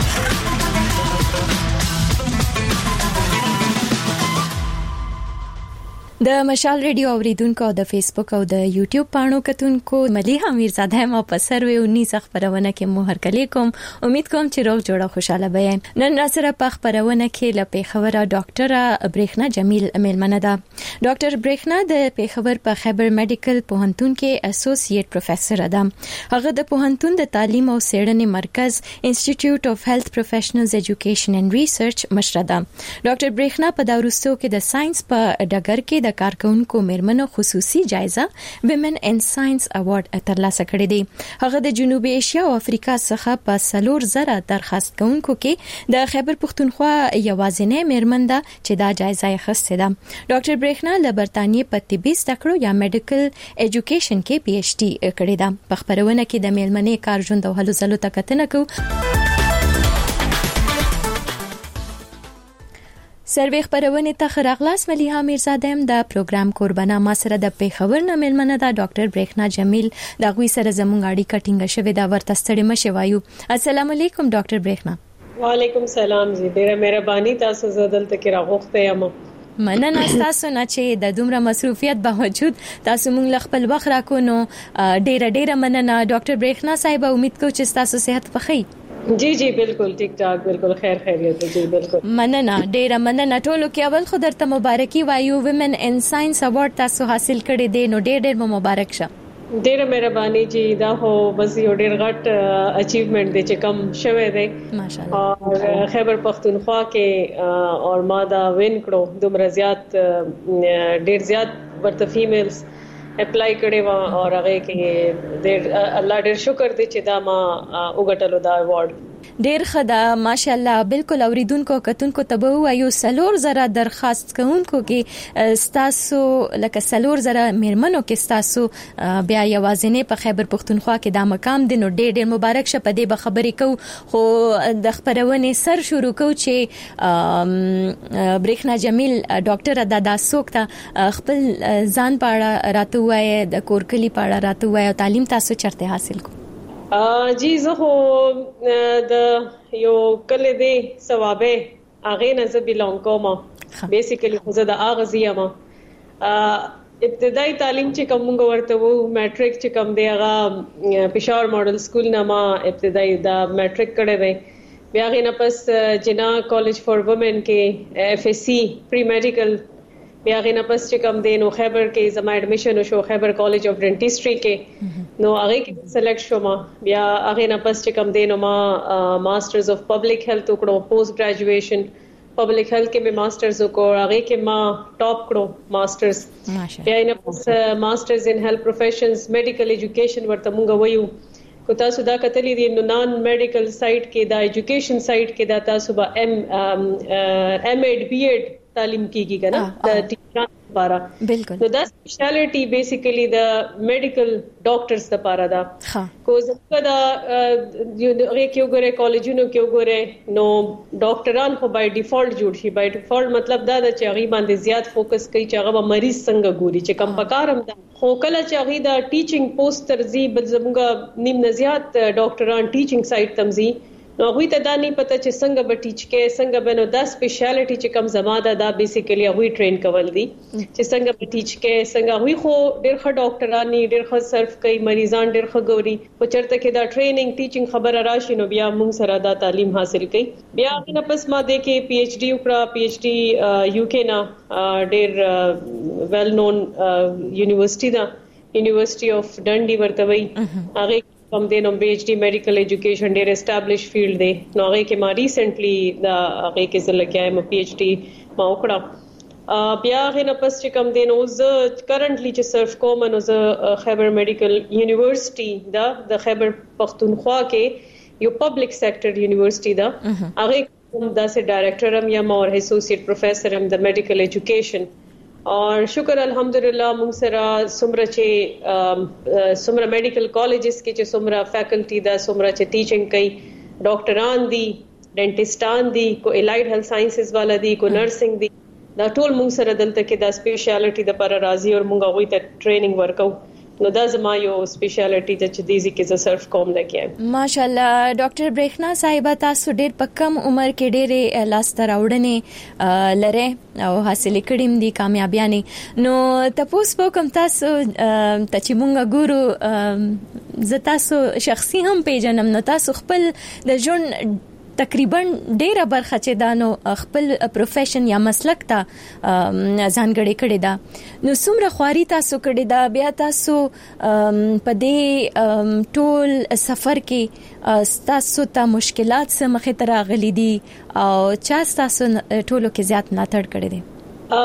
د مشال ریډیو اوریدونکو او د فیسبوک او د یوټیوب پاڼو کتونکو مليحه میرزاده ما په سروي 19 خبرونه کې مو هرکلی کوم. امید کوم چې روغ جوړه خوشاله وئ. نن را سره په خبرونه کې له پیښور ډاکټر برېخنا جمیل میلمنه ده. ډاکټر برېخنا د پیښور په خیبر میډیکل پوهنتون کې اسوسییټ پروفیسور ده. هغه د پوهنتون د تعلیم او څېړنې مرکز انسټیټیوټ اف هیلث پروفیشنلز ایجوکیشن اینڈ ریسرچ مشره ده. ډاکټر برېخنا په داروستو کې د ساينس په ډګر کې د کارکونکو میرمنو خصوصي جایزه ویمن ان ساينس اوارډ ترلاسه کړې دي. هغه د جنوبي اسیا او افریقا څخه په 4000 درخواست کوونکو کې د خیبر پښتونخوا یوازینی میرمن ده چې دا جایزه یې اخیستې ده. ډاکټر برېخنا له برتانیې په طبي زده کړو یا میډیکل ایجوکیشن کې پی ایچ ډي کړې ده. په خبرونه کې د میلمنې کار ژوند او هلو ځلو ته کتنه کوو. سروي خبرونه ته خراغلاس مليحه میرزاده د پروګرام قربانه ما سره د پیښور نه ملمنه ده ډاکټر برېخنا جمیل د غوي سره زموږ اړیکه ټینګه شوې ده. ورته ستړي مشه وایو. السلام علیکم ډاکټر برېخنا. وعلیکم سلام جی، ډیره مهرباني تاسو زدل ته کې راغوخته یم. مننه تاسو نه چې د دومره مصروفیت باوجود تاسو موږ خپل وخت راکونو. ډیره مننه ډاکټر برېخنا صاحب. امید کوم چې تاسو صحت پخې. جی بالکل ټیک ټاک، بالکل خیریت دی. بالکل مننه، ډیره مننه. ټولو کې اول خو درته مبارکي وایو. ویمن ان ساينس اوارډ تاسو حاصل کړی دی، نو ډیر مبارک شه. ډیره مهرباني جی. دا هو بس یو ډیر غټ اچیومنٹ دی چې کم شوه دی ماشاءالله. او خیبر پختونخوا کې اور ما دا وین کړو دومره زیات ډیر زیات ورته فیمیلز اپلای کړي وا اور هغه کې ډیر الله ډیر شکر دی چې دا ما وګټلو دا ایوارډ. ډیر خدا ماشاءالله. بالکل اوریدونکو کتونکو ته به وایو 4000 درخواست کوونکو کې ستاسو لکه 4000 میرمنو کې ستاسو بیا یوازینه په خیبر پښتونخوا کې دا مقام دی. نو ډیر مبارک شه. په دې به خبرې کو خو د خبرونه سر شروع کو چې برېخنا جمیل ډاکټر د سوکته خپل ځان پاړه راته وایي، د کورکلی پاړه راته وایي او تعلیم تاسو چرته حاصل کو. جی زه خو د یو کله دی ثوابه اغه نه ز بیلونګ کوم. بیسیکلی خو زه د اغه زیما ابتدایي تعلیم چې کوم ورته وو میټریک چې کوم دی هغه پېښور ماډل سکول نه ما ابتدایي دا میټریک کړی دی. بیا غي نه پس جنا کالج فار وومن کې اف اس سی پری میډیکل بیا غینه پس چې کوم دینو خیبر کې زما اډمیشن شو خیبر کالج اف ډینټیسټري کې نو هغه کې سلیکټ شوم بیا هغه نه پس چې کوم دینو ما ماسترز اف پبلک هیلث وکړو پوسټ ګریجویشن پبلک هیلث کې مې ماسترز وکړو هغه کې ما ټاپ کړو ماسترز بیا نه پس ماسترز ان هیلث پروفیشنز میډیکل ایجوکیشن ورته مونږ وایو کو تاسو دا کتلې دي نو نان میډیکل سایت کې دا ایجوکیشن سایت کې دا تاسو به ام ایډ بی ایډ تعلیم کیږي کنه د ټیچرانو لپاره بالکل نو دا سپیشلیټي بیسیکلی د میډیکل ډاکټرز لپاره دا کو ځکه دا یو کې وګوره کالجونو کې وګوره نو ډاکټران خو بای ډیفالت جوړ شي بای ډیفالت مطلب دا چې هغه باندې زیات فوکس کوي چې هغه مریض څنګه ګوري چې کم پکارم دا خو کله چې هغه دا ټیچینګ پوسټ ترځي بل زموږ نیم نه زیات ډاکټران ټیچینګ سایت تمځي نو هغه ته دا نه پته چې څنګه به ټیچ کې څنګه به نو دا سپیشلیټي چې کم زماده دا بیسیکلی هغه ټرین کول دي چې څنګه به ټیچ کې څنګه هغه خو ډېر ښه ډاکټران نه ډېر ښه سرف کوي مریضان ډېر ښه ګوري په چرته کې دا ټریننګ ټیچینګ خبره راشي نو بیا موږ سره دا تعلیم حاصل کړي بیا نه پس ما د کې پی ایچ ډی وکړه پی ایچ ډی یو کې نه ډېر ویل نون یونیورسيټي دا یونیورسيټي اف ډنډي ورته وي هغه کوم دینو پی ایچ ډی میډیکل ایجوکیشن ډیر اسټابلیش فیلډ دی نو هغه کې ما ریسنټلی دا هغه کې زه لګیایم پی ایچ ډی ما وکړه بیا هغه نه پس چې کوم دینو زه کرنټلی چې سرف کوم نو زه خیبر میډیکل یونیورسيټي دا د خیبر پختونخوا کې یو پبلک سیکټر یونیورسيټي دا هغه کوم دا سه ډایریکټر هم یم او اسوسییټ پروفیسر هم د میډیکل ایجوکیشن اور شکر الحمدلله موږ سره سمره چې سمره میډیکل کالجز کې چې سمره فیکلټي دا سمره چې ټیچینګ کوي ډاکټران دي ډینټیسټان دي کو الایډ هیلث ساينسز والا دي کو نرسنګ دي دا ټول موږ سره دلته کې دا سپیشلیټي د پر راضي اور موږ غوي ته ټریننګ ورکو نو دا زما یو سپیشلیټي چې دیزي کې ز سرف کوم لګي ماشاءالله ډاکټر برېښنا صاحب تاسو ډېر په کم عمر کې ډېر لاسته راوړنې لره او حاصل کړم دي کامیابیانه نو تاسو په کوم تاسو ته چې مونږ ګورو ز تاسو شخصي هم پیژنم نو تاسو خپل د ژوند تقریبا ډیره برخه چې دانو خپل پروفیشن یا مسلک ته ځانګړې کړې ده نو څومره خواري تاسو کړې ده بیا تاسو په دې ټول سفر کې تاسو ته مشکلات سره مخ ته راغلي دي او چا تاسو ټولو کې زیات ملاتړ کړی دی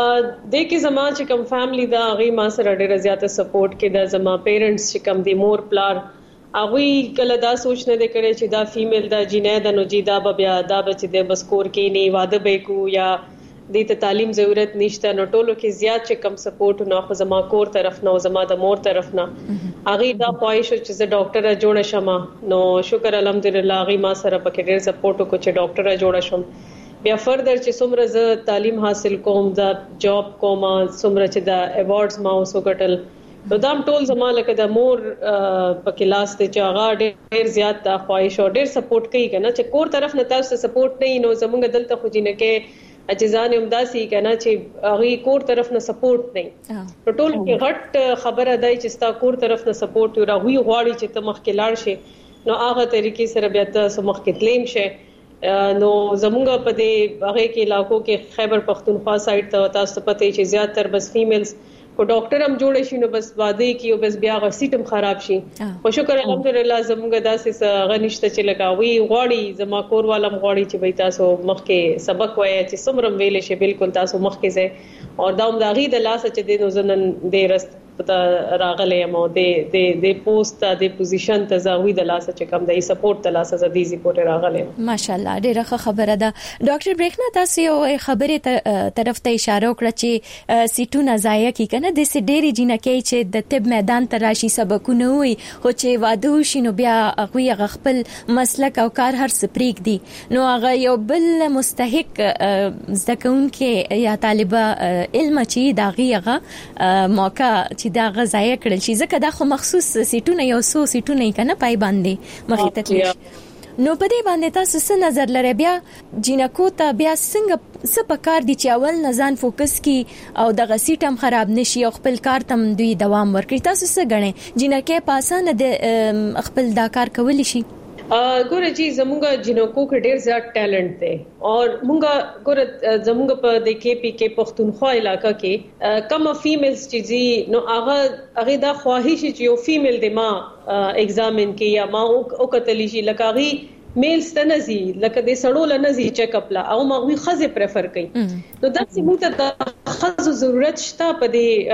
د کې زما چې کوم فیملی دا غي ما سره ډیره زیاته سپورټ کې دا زما پیرنټس چې کوم دي مور پلار هغه کله دا سوچ نه کړي چې دا فیمیل دا جنې د نو جی دا بیا دا بچ دې بس کور کې نه واده به کو یا د تعلیم ضرورت نشته نو ټولو کې زیات چې کم سپورټ نه خو زما کور طرف نه زما د مور طرف نه هغه دا خواهش چې زه ډاکټر جوړ شم نو شکر الحمدلله هغه ما سره پکې ډېر سپورټ کو چې ډاکټر جوړ شم بیا فردر چې څومره زه تعلیم حاصل کوم دا جاب کوم څومره چې دا ایوارډز ما اوسو ګټل نو دا ټول زما لکه د مور په کلاس ته چې هغه ډېر زیات دا خواهش او ډېر سپورټ کوي کنه چې کور طرف نه تاسو سپورټ نه نو زمونږ دلته خو جنې کې اجزان امداسي کنه چې هغه کور طرف نه سپورټ نه نو ټول کې غټ خبره ده چې ستا کور طرف نه سپورټ یو راوي غواړي چې ته مخ کې لاړ شي نو هغه طریقې سره بیا ته مخ کې تلیم شي نو زمونږ په دې هغه کې علاقو کې خیبر پختونخوا سایت ته تاسو پته چې زیات تر بس فیمیلز کو ډاکټر هم جوړ شي نو بس واده کیو بس بیا غ سیټم خراب شي خو شکر الحمدلله زموږ داسې غنښت چې لګاوي غوړي زما کور والم غوړي چې به تاسو مخکې سبق وایي چې سمرم ویلې شي بالکل تاسو مخکې زه او دا هم د غي د لاس چې د نوزنن د رست پتا راغله مو د پوسټ د پوزیشن ته زاوی د لاس چې کم د سپورټ د لاس ز دي سپورټ راغله ماشاءالله ډیره خبره ده ډاکټر برېښنا تاسو یو خبره طرف ته اشاره وکړه چې سیټونه ضایع کی کنه د سې ډېری جنکې چې د طب میدان ته راشي سبقونه وي خو چې واده وشي نو بیا هغه خپل مسلک او کار هر سپریک دي نو هغه یو بل مستحق ځکهونکې یا طالبه علم چې داغي هغه موقع دا غزایا کړل شي ځکه دا خو مخصوص سیټونه یو سو سیټونه کنه پای باندې مخې تکلیف نو په دې باندې تاسو څه نظر لرئ بیا جنکو ته بیا څنګه څه پکار دي چې اول نزان فوکس کی او د غسیټم خراب نشي او خپل کار تم دوی دوام ورکړي تاسو څه غنئ جنکه پاسانه د خپل دا کار کولی شي ګوره چې زموږ جنکو کې ډېر زیات ټیلنټ دی او موږ ګوره زموږ په د کې پی کې پښتونخوا علاقہ کې کم فیمیلز چې نو هغه دا خواهش چې یو فیمیل د ما ایگزامن کې یا ما او کتلی شي لکه هغه میلز ته نزي لکه د سړول نزي چیک اپ لا او ما خزه پریفر کوي نو دا چې موږ ته خزو ضرورت شته په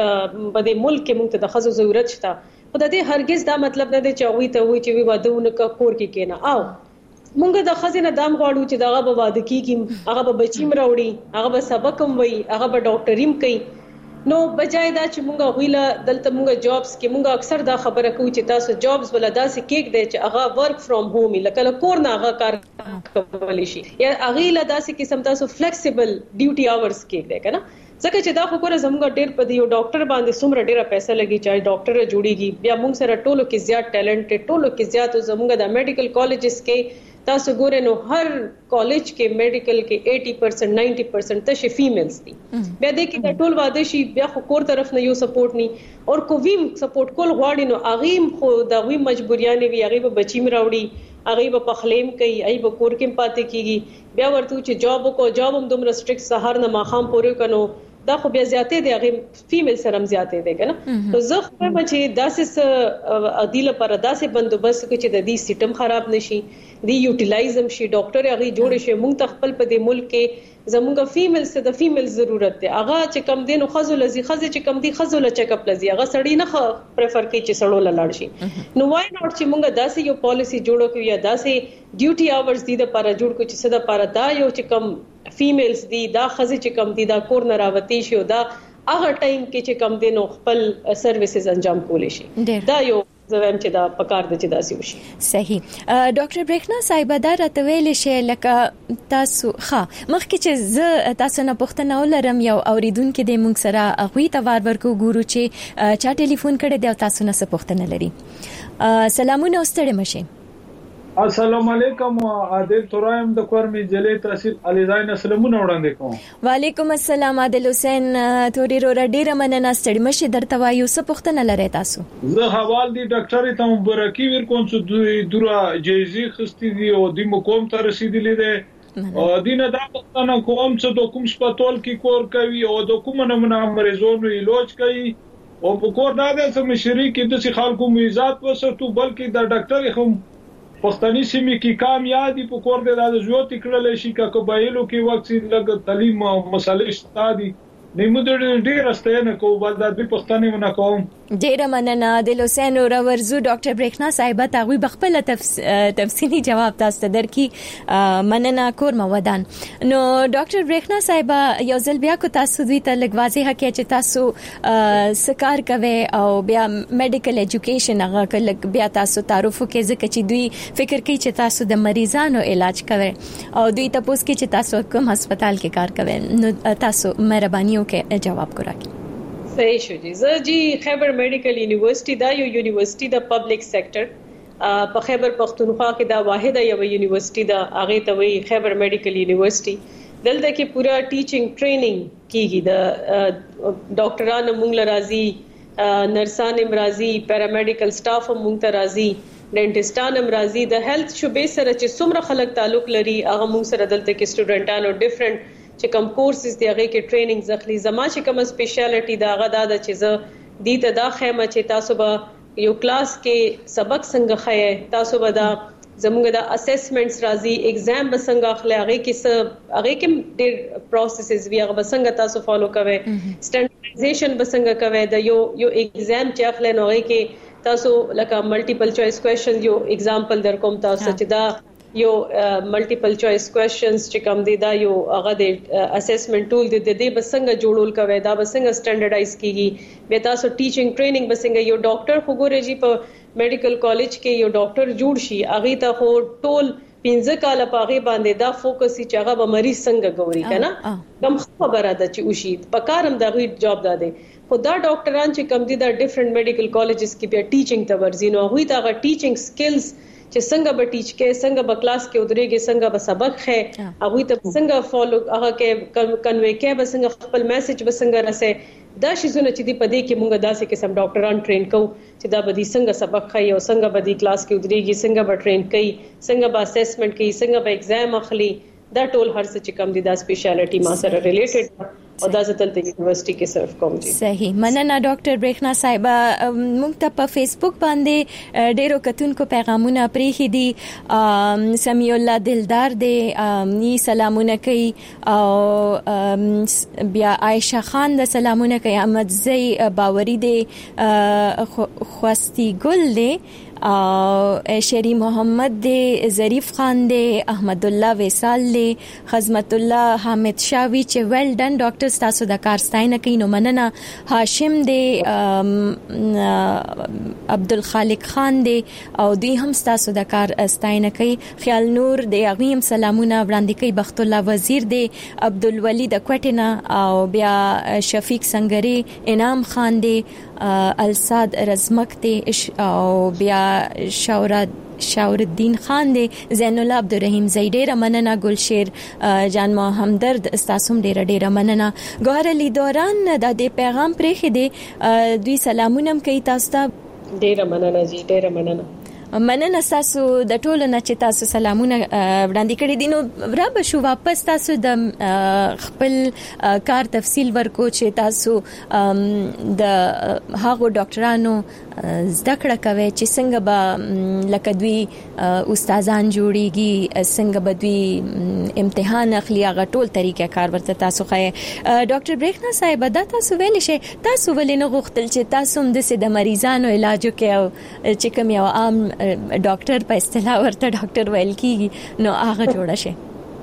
دې ملک کې موږ ته د خزو ضرورت شته خدای دې هرگز دا مطلب نه دی چې وي ته وي چې وادهونه کا کور کې کېنه او مونږ د خزینه دام غواړو چې داغه به واده کیږي هغه به بچیم راوړي هغه به سبق هم وي هغه به ډاکټریم کوي نو بجای دا چې مونږ ویله دلته مونږ جابز کې مونږ اکثر دا خبره کوو چې تاسو جابز ولا داسې کېک دی چې هغه ورک فرام هوم لکه کور نه هغه کار کولای شي یا هغه له داسې قسم تاسو فلیکسیبل ډیوټي اورز کېک دی کنه ځکه چې دا خو ګوره زموږ ډېر په یو ډاکټر باندې څومره ډېره پیسې لګي چې ډاکټر جوړیږي بیا موږ سره ټولو کې زیات ټیلنټ ټولو کې زیات زموږ د میډیکل کالجز کې تاسو ګوره نو هر کالج کې میډیکل کې 80% 90% ته فیمیلز دي بیا د کې د ټول واده شي بیا خو کور طرف نه یو سپورټ ني او کوویم سپورټ کول غواړي نو اغیم خو د وی مجبوریانه وی هغه به بچیم راوړي هغه به پخلیم کوي ای به کور کې پاتې کیږي بیا ورته چې جاب کو جاب هم دومره سټریکټ سهار نه ماخام پورې کنو دا خو بیا زیاتې دی هغه فیمیل سره هم زیاتې دی کنه نو زه خو به چې داسې عادل پر داسې بندوبست کوي چې د دې سیستم خراب نشي دی یوټیلایزم شي ډاکټر هغه جوړ شي مونږ ته خپل په دې ملک کې زموږ فیمیل څه د فیمیل ضرورت دی هغه چې کم دین او خزو لذي خزه چې کم دی خزو ل چیک اپ لذي هغه سړی نه پریفر کوي چې سړو لاړ شي نو وای نوټ چې مونږ داسې یو پالیسی جوړو کوي یا داسې ډیوټي اورز دي د لپاره جوړ کو چې څه د لپاره دا یو چې کم فیمیلز دي دا خزه چې کم دي دا کور نه راوتی شي دا هغه ټایم کې چې کم دین او خپل سرویسز انجام کولی شي دا یو زویم چې دا پکار د چې داسي وشي صحیح ډاکټر برېښنا صاحب دا راته ویل شي لکه تاسو مخکې چې زه تاسو نه پوښتنه ولرم یو اوریدونکو د مونږ سره هغه ته وار ورکو ګورو چې چا ټلیفون کړی دی تاسو نه څه پوښتنه لري سلامونه واستړی مشه السلام علیکم عادل ترایم د کورمي جلې تحصیل الیزاین سلامونه وړاندې کوم وعلیکم السلام عادل حسین توري رو ډیره مننه ستړي مشه درته وایو څه پوښتنه لري تاسو زه حوال دي ډاکټر ته مبارکي ورکوم چې دوره جایزي خستې دي او د مقام ته رسیدلې ده او دینه دا پښتنه کوم چې د کوم سپټول کې کور کوي او د کوم نمونه مریضونو علاج کوي او په کور دا د سمشري کې د خلکو میزات وساتو بلکې د ډاکټر هم پښتني سیمې کې کامیابی په کور د زیات کړل شي کا قبایلو کې واکسین لګ تعلیم مسالې ستادي نیمه ډېر استنه کو بل د پښتني ونه کوم ډېر مننه د حسین ورزو ډاکټر برېښنا صاحب ته وی بخپل تفصیلی جواب تاسو درکې مننه کور مودان نو ډاکټر برېښنا صاحب یو ځل بیا کو تاسو دوی ته لګ واضح کړئ چې تاسو سکار کوي او بیا میډیکل ایجوکیشن هغه کله بیا تاسو تعارف کې ځکه چې دوی فکر کوي چې تاسو د مریضانو علاج کوي او دوی تاسو کې چې تاسو کوم هسپتال کې کار کوي نو تاسو مهرباني وکړئ جواب کوراکي صحیح شو جی خیبر میډیکل یونیورسيټي دا یو یونیورسيټي د پبلک سېکټر په خیبر پختونخوا کې دا واحده یو یونیورسيټي دا هغه ته وی خیبر میډیکل یونیورسيټي دلته کې پورا ټیچینګ ټریننګ کیږي د ډاکټرانو مونږ لرازي نرسان امرازي پیرامیډیکل سټاف مونږ ته راځي ډینټسټان امرازي د هیلث شوبې سره چې څومره خلک تعلق لري هغه مونږ سره دلته کې سټوډنټانو ډیفرنٹ چې کوم کورسز دی هغه کې ټریننګ ځخلي زما چې کوم سپیشلیټي دا غدا د چې د دې دا خیمه چې تاسو به یو کلاس کې سبق څنګه خایې تاسو به دا زموږ د اسسمنټس راځي ایگزام به څنګه اخلي هغه کې ډېر پروسیسز وی هغه به څنګه تاسو فالو کوئ سټانډرډایزیشن به څنګه کوئ د یو ایگزام چې اخلي نو هغه کې تاسو لکه ملټیپل چوائس کوېسچن یو एग्जांपल در کوم تاسو چې دا یو ملټیپل چوائس کوېسچنز چې کوم دي دا یو هغه د اسسمنټ ټول د دې بسنګ جوړول کوي دا بسنګ سټانډرډایز کیږي به تاسو ټیچینګ ټریننګ بسنګ یو ډاکټر وګورئ جی په میډیکل کالج کې یو ډاکټر جوړ شي هغه ته خو ټول 15 کال په هغه باندې دا فوکس چې هغه به مریض څنګه ګوري کنه کوم خبره ده چې وشي په کارم دا غوي جاب ده خو دا ډاکټران چې کوم دي دا ډیفرنٹ میډیکل کالجز کې بیا ټیچینګ ته ورزي نو هغه ته ټیچینګ سکلز چې څنګه به ټیچ کې څنګه به کلاس کې ودرېږي څنګه به سبق خې هغه ته څنګه فالو هغه کې کنوي کې به څنګه خپل میسج به څنګه رسې دا شیزونه چې دی پدې کې مونږ داسې قسم ډاکټران ټرین کوو چې دا به دي څنګه سبق خي او څنګه به دي کلاس کې ودرېږي څنګه به ټرین کوي څنګه به اسسمنت کوي څنګه به ایگزام اخلي دا ټول هر څه چې کم دي دا سپیشلیټي ما سره ریلیټډ او دا زتلته یونیورسيټي کې سرف کوم دي. صحیح مننه ډاکټر برېښنا صاحب. موږ ته په فیسبوک باندې ډېرو کتونکو پیغامونه پریخي دي. سمیع الله دلدار دی ني سلامونه کوي او بیا عائشہ خان د سلامونه کوي. احمد زئی باوري دی خواستی ګل دی او شری محمد دی ظریف خان دی احمد الله وصال دی خدمت الله حامد شاوی چې ویل ډن ډاکټر تاسو د کار ستاینه کوي نو مننه. هاشم دی عبدالخالق خان دی او دوی هم تاسو د کار ستاینه کوي. خیال نور دی هغه هم سلامونه وړاندې کوي. بخت الله وزیر دی عبدالولی د کوټینا او بیا شفیق سنگری انعام خان دی الصاد رزمک دی او بیا شاور الدین خان دی زین الله عبدالرحیم زیډه مننه. گلشیر جان ما همدرد استاسوم ډیره مننه. ګوهر علی دوران د دې پیغام پرې خې دوی سلامونه کوي تاسو ته ډیره مننه جی ډیره مننه. مننه تاسو د ټولو نه چې تاسو سلامونه وړاندې کړی دي. نو را به شو واپس تاسو د خپل کار تفصیل ورکو چې تاسو د هغو ډاکټرانو زده کړه کوي چې څنګه به لکه دوی استادان جوړیږي څنګه به دوی امتحان اخلي هغه ټول طریقې کار ورته تاسو خای. ډاکټر برېښنا صاحب دا تاسو ویل شي تاسو ولې نه غوښتل چې تاسو هم د مریضانو علاج وکړئ او چې کوم یو عام ډاکټر په اصطلاح ورته ډاکټر ویل کیږي نو هغه جوړه شي.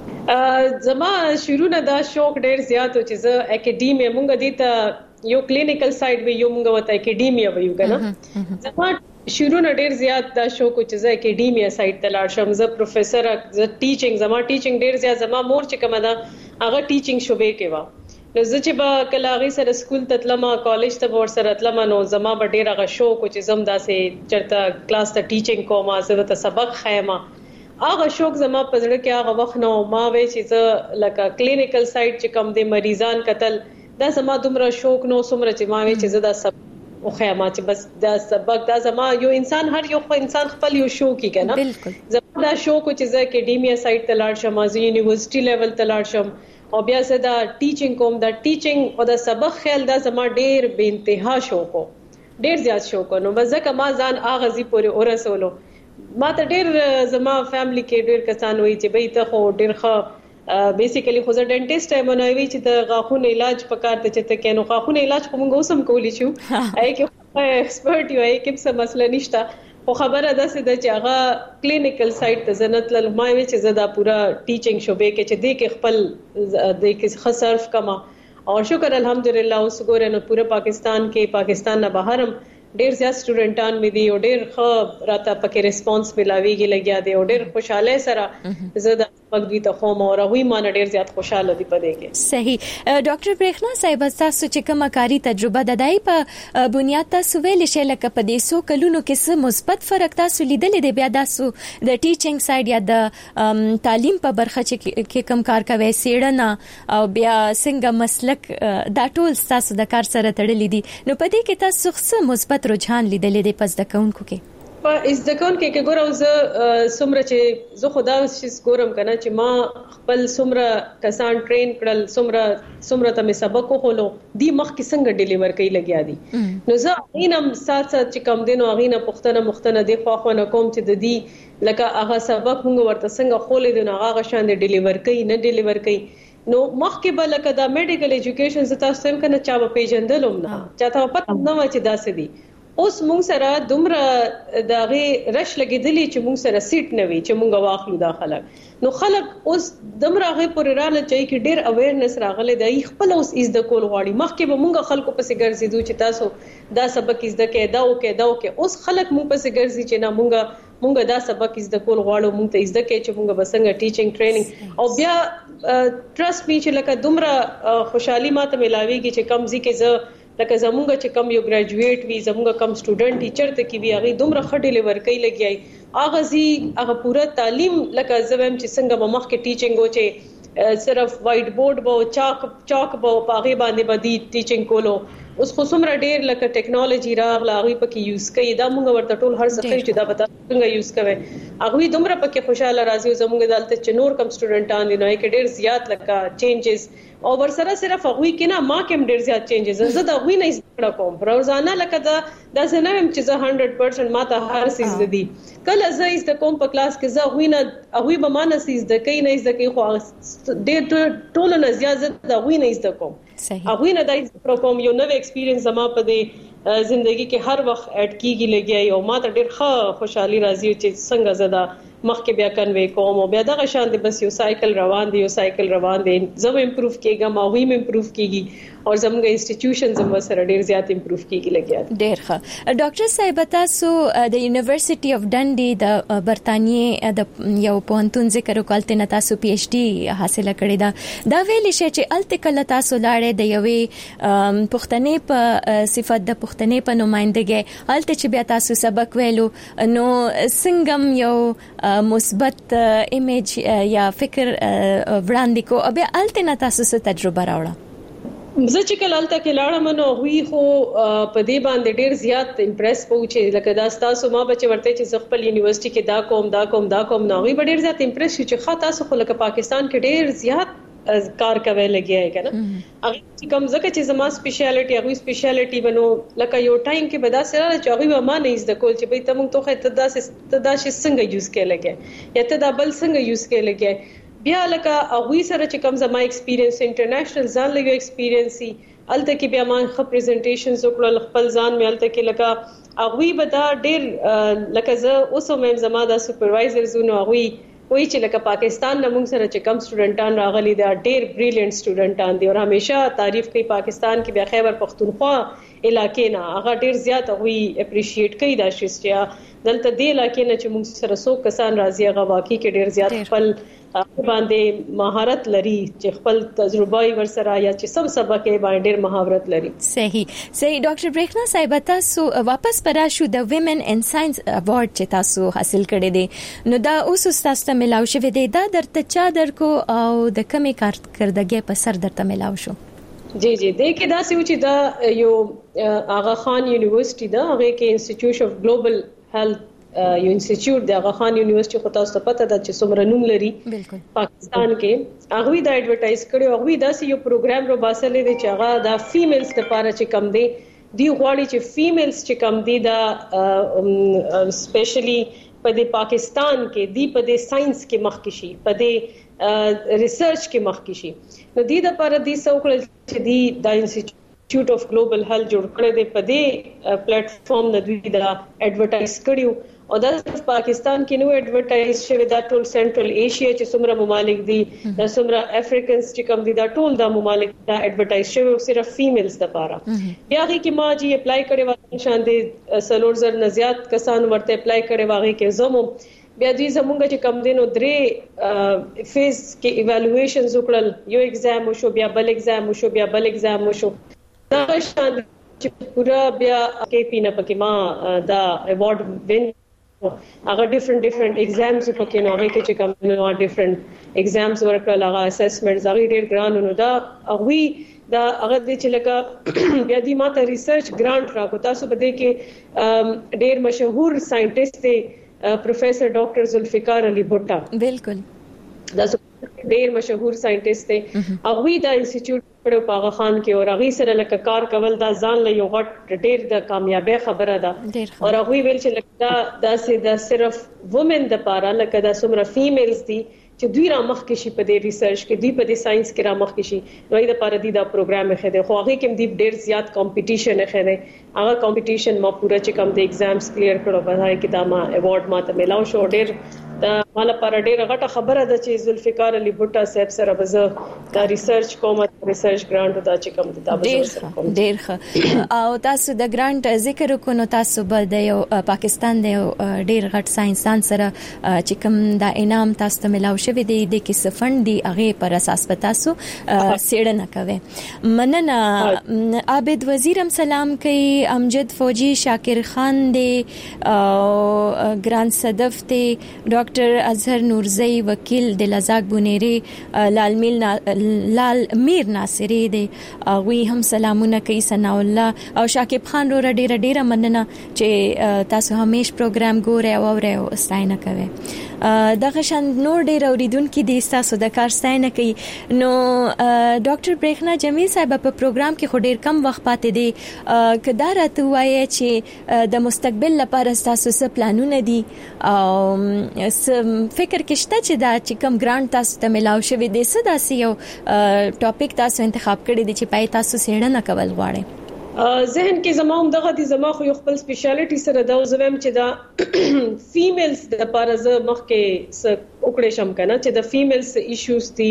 زما شروع نه دا شوق ډیر زیات و چې زه اکیډیمیا مونږ دي ته یو کلینیکل سایډ وی یو مونږ وته اکیډیمیا ویو کنه. زما شروع نه ډیر زیات دا شوق چې زه اکیډیمیا سایډ ته لاړ شم. زه پروفیسور زه ټیچینګ زما ټیچینګ ډیر زیات زما مور چې کومه دا هغه ټیچینګ شوبې کې و. نو زه چې با کلاغي سره سکول ته تلم کالج ته ور سره تلم نو زما به ډیر هغه شوق چې زم داسې چرته کلاس ته ټیچینګ کوم زه ته سبق خایمه هغه شوق زما پزړه کې هغه وخت نو ما وې چې زه لکه کلینیکل سایډ چې کم دي مریضان قتل دا زما دومره شوق نو سمره چې ما وې چې زه دا سب او خیمه چې بس دا سبق دا زما یو انسان هر یو انسان خپل یو شوق کی کنه. زما دا شوق چې زه اکیډیمیا سایډ ته لاړ شم از یونیورسيټي لیول ته لاړ شم او بیا زه دا ټیچینګ کوم دا ټیچینګ او دا سبق خیال دا زما ډیر بے انتها شوق ډیر زیات شوق نو ځکه ما ځان اغازي پورې اورسولو. ما ته ډیر زما فیملی کې ډیر کسان وایي چې به ته خو ډیر ښه بیسیکلی خو زه ډنټیسټ یم نو وی چې د غاښونو علاج پکار ته چې ته کینو غاښونو علاج کوم اوسم کولی شو اې کې ایکسپرت یو اې کې څه مسله نشته خو خبره ده چې هغه کلینیکل سایډ ته زنت لمای وی چې زدا پورا ټیچینګ شوبې کې چې دې کې خپل دې کې خصرف کما او شکر الحمدلله اوس ګورې نو پورا پاکستان کې پاکستان نه بهرم ډیر زیات سټوډنټان مې دي او ډیر ښه راته پکې ریسپانس ملاويږي لګیا دي او ډیر خوشاله سره زه د مګدوی ته خو مور هغه مان ډیر زیات خوشاله دي پدې کې. صحیح. ډاکټر برېښنا صاحب تاسو چې کومه کاری تجربه د دای په بنیاد تاسو ویل شئ لکه په دې سو کلونو کې څه مثبت فرق تاسو لیدلې دی بیا تاسو د ټیچینګ سایډ یا د تعلیم په برخه کې کوم کار کوي سیړنه او بیا څنګه مسلک دا ټول تاسو د کار سره تړلې دي نو په دې کې تاسو څه مثبت رجحان لیدلې دی پس د کونکو کې؟ په از د کون کې ګورم زه سمره چې زه خدا شي ګورم کنه چې ما خپل سمره کسان ټرین کړل سمره ته مې سبق وخولو دی مخ کې څنګه ډیلیور کوي لګیا دي نو زه غینم سات چې کم دینو غینه پختنه دی خو نه کوم چې د دې لکه هغه سبق موږ ورته څنګه خولې دي نو هغه شان ډیلیور کوي نه ډیلیور کوي نو مخکې به لکه دا میډیکل ایجوکیشن زه تاسو هم کنه چا په پیژندلم نه چاته پته نه و چې دا څه دي اوس موږ سره دومره دغه رش لګیدلی چې موږ سره سیټ نه وي چې موږ واخلو داخله نو خلک اوس دومره غي پورې رااله چې کې ډیر اویرنس راغله د خپل اوس از د کول غواړي مخکې به موږ خلکو پسې ګرځېدو چې تاسو دا سبق از د کې دا وکې اوس خلک موږ پسې ګرځي چې نه موږ دا سبق از د کول غواړو موږ ته از د کې چې موږ بسنګ ټیچینګ ټریننګ او بیا ټرست می چې لکه دومره خوشحالي ماته ملاويږي چې کم ځکه زه لکه زمونږ چې کم یو ګریجویټ وي زمونږ کم سټوډنټ ټیچر ته کې وی هغه دومره خټې لور کوي لګیای هغه پوره تعلیم لکه زویم چې څنګه مخ کې ټیچینګ و چې صرف وایټ بورډ بو چاک بو پاغه باندې بدی ټیچینګ کولو اوس خو څومره ډیر لکه ټیکنالوژي راغله هغه پکې یوز کوي دا موږ ورته ټول هر څه چې دا پتا څنګه یوز کوي هغه دومره پکې خوشاله راځي زموږ دلته چې نور کم سټوډنټان دي نو کې ډیر زیات لکه چینجز او ورسره صرف هغه کې نه ما کوم ډیر زیات چینجز زه دا غوي نه زده کوم روزانه لکه دا څنګه هم چې زه 100% ماته هر سیز دي کله زه زده کوم په کلاس کې زه غوي نه هغه به ما نه سیز د کین نه زده کوي خو ډیر ټول نه زیات زه غوي نه زده کوم هغه نه دای کوم یو نو ایکسپیرینس زما په دې ژوندۍ کې هر وخت اډ کیږي لګي او ما ته ډیر خوشحالي راځي چې څنګه زدا مخکې بیا کنوي کوم او بیا دغه شان دي بس یو سایکل روان دي زم امپروف کېږم او ویم امپروف کېږي او زموږ انسټیټیوشنز هم سره ډیر زیات امپروف کېږي لګي ډیر ښه ډاکټر صاحب تاسو د یونیورسيټي اف ډنډي د برتانیې د یو پوهنتون ذکر وکړل نه تاسو پی ایچ ډي حاصله کړې ده دا ویل شي چې الته کله تاسو لاړې د یوې پښتنې په صفت د پښتنې په نمائندګۍ الته چې بیا تاسو سبق ویلو نو څنګه یو مثبت ایمیج یا فکر وړاندې کو او بیا الته نه تاسو څه تجربه راوړه زه چې کله الته کې لاړم نو وی خو په دې باندې ډیر زیات امپریس پوهچې لکه دا تاسو ما بچ ورته چې خپل یونیورسيټي کې دا کوم نو وی ډیر زیات امپریس چې خاطر تاسو خو لکه پاکستان کې ډیر زیات کار کوي لګي ہے کنه هغه چې کوم ځکه چې زما سپیشلیټي بنو لکه یو ټایم کې بدا سره چې هغه ما نه زده کول چې به تم ته ته دا څنګه یوز کې لګي یا ته دا بل څنګه یوز کې لګي بیا لکه هغه سره چې کوم زما ایکسپیرینس انټرنیشنل ځان لګي ایکسپیرینس الته کې بیا ما خپل پریزنټیشنز وکړل خپل ځان مې الته کې لکه هغه بدا ډیر لکه زه اوس هم زما د سپروایزرز نو هغه وای چې لکه پاکستان نه موږ سره چې کم سټوډنټان راغلي دا ډیر بریلیانت سټوډنټان دي او همیشه تعریف کوي پاکستان کې بیا خیبر پختونخوا علاقې نه هغه ډیر زیات وی اپریشیټ کوي دا شیسټیا دلته دی علاقې نه چې موږ سره څو کسان راځي هغه واقعي کې ډیر زیات خپل باندې مهارت لري چې خپل تجربه ورسره یا چې سم سبق یې باندې ډیر مهارت لري صحیح ډاکټر برېښنا صاحب تاسو واپس پراشو د ویمن ان ساينس اوارډ چې تاسو حاصل کړی دی نو دا اوس تاسو ته ملاو شوی دی دا درته چا درکو او د کومې کارکردګۍ په سر درته ملاو شو جی د کې دا څه چې دا یو آغا خان یونیورسيټي دا هغه کې انسټیټیوټ اف ګلوبل هیلث یو انسټیټیوټ د آغا خان یونیورسيټي خو تاسو ته پته ده چې څومره نوم لري پاکستان کې هغه دا ایڈورټایز کړي هغه دا یو پروګرام رو باسلې دي چې هغه دا فیمیلز لپاره چې کم دي دی غواړي چې فیمیلز چې کم دي دا سپیشلی په د پاکستان کې دی په د ساينس کې مخکې شي په د ریسرچ کې مخکې شي نو د لپاره د څوکړل چې دی د انسټیټیوټ اف ګلوبل هیلث جوړ کړی دی په دې پلیټ فارم د دوی دا ایڈورټایز کړیو او دا پاکستان کې نو ایڈورټایز شوی دا ټول سنټرل ایشیا چې څومره ممالک دي دا څومره افریقنز چې کوم دي دا ټول دا ممالک دا ایڈورټایز شوی صرف فیمیلز لپاره بیا کې ما جی اپلای کړی و شان دي سلورزر نه زیات کسان ورته اپلای کړي واغې کې زمو بیا دوی زمونږ چې کم دینو درې فیز کې ایوالویشنز وکړل یو ایگزام وشو بیا بل ایگزام وشو دا شان چې پورا بیا کې پینه پکې ما دا ایوارډ وین هغه ډیفرنٹ ایگزامز پکې نو هغه کې چې کوم نو ډیفرنٹ ایگزامز ورکړل هغه اسسمنټس هغه ډیر ګران نو دا هغه هغه د چې لکه بیا دې ماته ریسرچ ګرانټ راکو تاسو په دې کې ډیر مشهور ساينټیسټ دی پروفیسر ډاکټر ذوالفقار علي بوټا بالکل دا ډیر مشهور ساينټیسټ دی هغه دا انسټیټیوټ په هغه خان کې او هغه سره لکه کار کول دا ځان له یو غټ ډیر د کامیابی خبره ده او هغه ویل چې لکه دا صرف وومن د پاره لکه دا څومره فیمیلز دي چې دوی را مخ کې شي په دې ریسرچ کې دوی په دې ساينس کې را مخ کې شي نو دا لپاره دا پروګرام خېده خو هغه کې د ډیر زیات کمپټیشن خېده هغه کمپټیشن ما پورا چې کوم د ایگزامز کلیر کړو په هغه کې دا ما ایوارډ ماته ملاو شو ډیر دا مال پر ډیره غټه خبره ده چې ذوالفقار علي بوټا صاحب سره به دا ریسرچ کوم ریسرچ ګرانټ دا چې کوم دا به ډیر ښه او تاسو د ګرانټ ذکر وکړو تاسو به د یو پاکستان د ډیر غټ ساينسدان سره چې کوم دا انعام تاسو ته ملاو شوی دی د کیسه فند دی هغه پر اساس پتا سو سیړنه کوي مننه عابد وزیرم سلام کوي امجد فوجي شاکر خان دی ګران صدف دی ډاکټر اظهر نورزئی وکیل د لزاق بونيري لال میر ناصری دی وی هم سلامونه کوي ثنا الله او شاکب خان رو ډیره مننه چې تاسو همیش پروګرام ګورئ او اورئ او ستاینه کوي دغه شان نور ډیر اوریدونکو د تاسو د کار ستاینه کوي نو ډاکټر برېښنا جمیل صاحب په پروګرام کې خو ډیر کم وخت پاتې دی کدا راته وایي چې د مستقبل لپاره تاسو څه پلانونه دي او فکر کې شته چې دا چې کم ګرانټ تاسو ته ملاو شوی دی څه داسې یو ټاپک تاسو انتخاب کړی دی چې پای تاسو څېړنه کول غواړئ ذهن کې زموږ دغه دي زما خو یو خپل سپیشلیټي سره دا زویم چې دا فیمیلز د لپاره ز مخ کې س وکړې شم کنه چې د فیمیلز ایشوز دي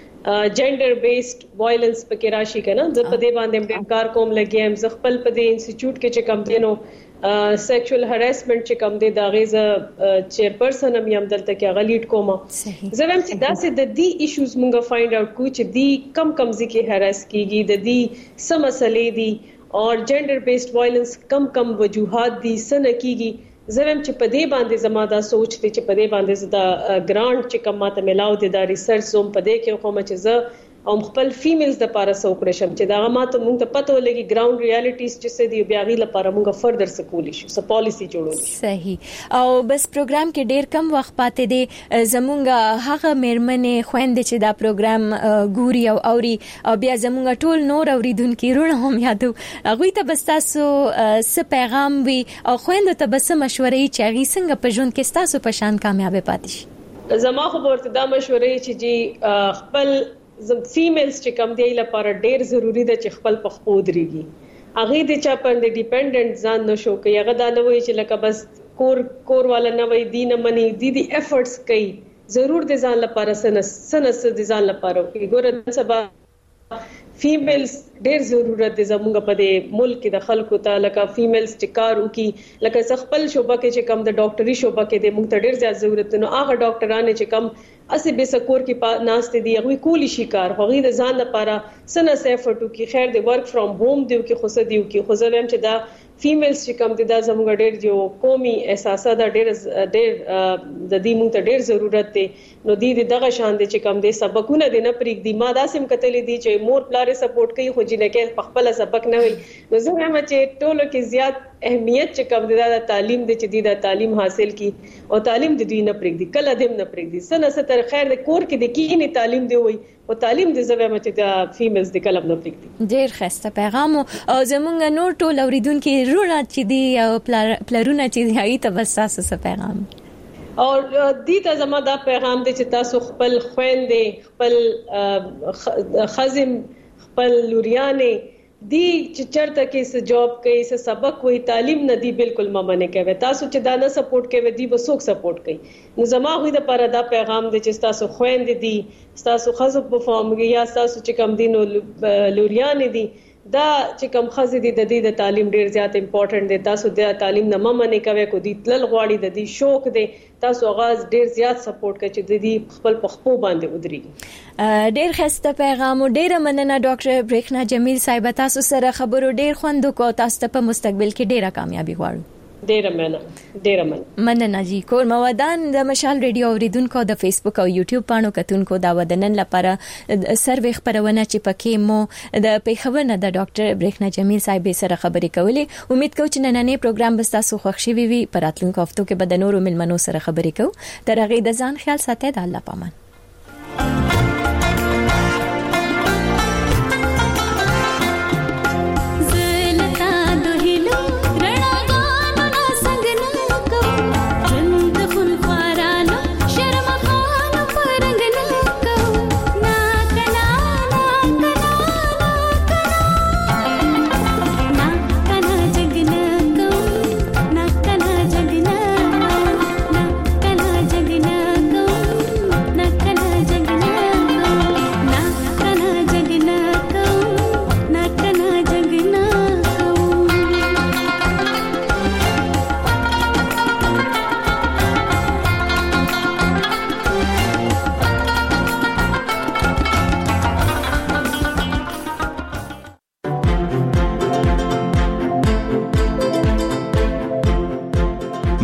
جندر بیسډ وایلنس پکې راشي کنه د په دې باندې کار کوم لګیم ز خپل په دې انسټیټیوټ کې چې کم دینو سیکشوال هراسمنت چې کم دي دا غیزه چیرپرسن هم یم دلته کې غلیډ کومه زویم چې دا سه د دې ایشوز مونږه فایند اوټ کو چې دی کم ځکه هراس کیږي د دې سم مسلې دي اور جندر بیسڈ وایلنس کم وجوهات دي سن کیږي زم چې په دې باندې زما دا سوچ دي چې په دې باندې زدا ګرانټ چې کم ماته ملاو دي دا ریسرچ زوم په دې کې کوم چې زه او خپل فیمیلز د لپاره سوکړې شم چې دا ماته مونږ ته پته ولګي ګراوند ریالټیز چې څه دی بیا غي لپاره مونږ فردر سکول شي س پالیسی جوړول شي صحیح او بس پروګرام کې ډیر کم وخت پاتې دی زمونږ هغه مېرمنې خويندې چې دا پروګرام ګوري او اوري او بیا زمونږ ټول نور اوریدونکو رونه هم یادو هغه ته بس تاسو څه پیغام وي او خويندو ته بس مشورې چې هغه څنګه په ژوند کې تاسو په شان کامیاب پاتې شي زما خو ورته دا مشورې چې جی خپل فیمیلز چې کم دی لپاره ډیر ضروری ده چې خپل په خپل دريږي هغه د چا په ډیپندنت ځان نشو کوي هغه دا نه وي چې لکه بس کور والا نه وي دین منی دي ایفورټس کوي ضرور د ځان لپاره سنس د ځان لپاره کوي ګوره سبا فیمیلز ډیر ضرورت دي زموږ په دې ملک کې د خلکو ته لکه فیمیلز چې کار وکي لکه خپل شوبه کې چې کم د ډاکټري شوبه کې د موږ ته ډیر زیات ضرورت نو هغه ډاکټرانه چې کم اسی به سکور کې ناشته دي هغه کولی شي کار هغه د ځان لپاره سنه سیفټو کې خیر د ورک فرام هوم دیو کې خو څه دیو کې خو زم چې دا فیمیلز چې کم دي دا زموږ ډیر جو قومي احساسات ډیر د دې موږ ته ډیر ضرورت دي نو دغه شان دي چې کم دي سبقونه دي نه پریک دي ما دا سم کتلې دي چې مور پلار سپورټ کوي خو جنکه په خپل سبق نه وي نو زه هم چې ټولو کې زیات اهمیت چې کم دي دا تعلیم دي چې دا تعلیم حاصل کی او تعلیم د دوی نه پریک دي کله دیم نه پریک دي سنه ستر خیر د کور کې د کینی تعلیم دی وي او تعلیم د زوی مته د فیمیلز د کلم نه پریک دي ډیر خسته پیغام او زمونږ نور ټول اوریدونکو رونه چې دی او پلرونه چې دی هغه ته بس تاسو پیغام او دې ته زما دا پیغام دی چې تاسو خپل خويندې خپل خزم خپل لوریانې دی چې چرته کې څه جاب کوي څه سبق وي تعلیم نه دی بالکل ممنه کوي تاسو چې دا نه سپورټ کوي دی به څوک سپورټ کوي نو زما خو د پر دا پیغام دی چې تاسو خويندې دي تاسو خزم په فارم یا تاسو چې کم دینو لوریانې دي دا چې کوم خزې دي د دې د تعلیم ډیر زیات امپورټنت دي تاسو د تعلیم نه ممنه کوي کو دي تل غواړي د دې شوق دي تاسو غاز ډیر زیات سپورټ کوي چې د دې خپل پخپو باندې ودرېږي ډیر خسته پیغام ډیر مننه ډاکټر برېښنا جمیل صاحب تاسو سره خبرو ډیر خوند کو تاسو ته په مستقبل کې ډیره کامیابی غواړم ډیر مننه جی کور مودان د مشال ریډیو اوریدونکو د فیسبوک او یوټیوب پاڼو کتونکو دا ودنن لپاره سروې خبرونه چې پکې مو د پیښور نه د ډاکټر برېښنا جمیل صاحب سره خبرې کولې امید کوم چې نننې پروګرام به تاسو خوښ شي وي په راتلونکو هفتو کې به د نورو ملمنو سره خبرې کوو تر هغه د ځان خیال ساتئ د الله پامان जगना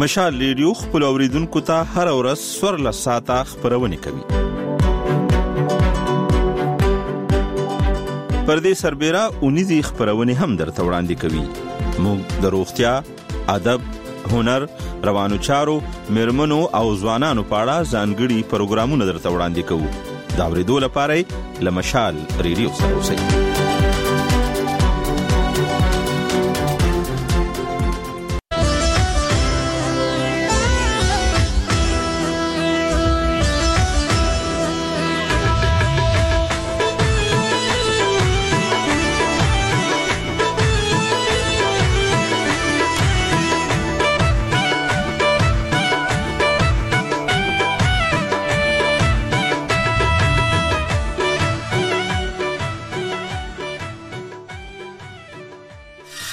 مشال ریډیو خپل اوریدونکو ته هر ورځ 14 ساعته خبرونه کوي. پردې سربېره اونیزي خبرونه هم درته وړاندې کوي. موږ د روغتیا، ادب، هنر، روانو چارو، مرمنو او ځوانانو په اړه ځانګړي پروګرامونه درته وړاندې کوو. دا ورېدو لپاره لمشال ریډیو سره اوسئ.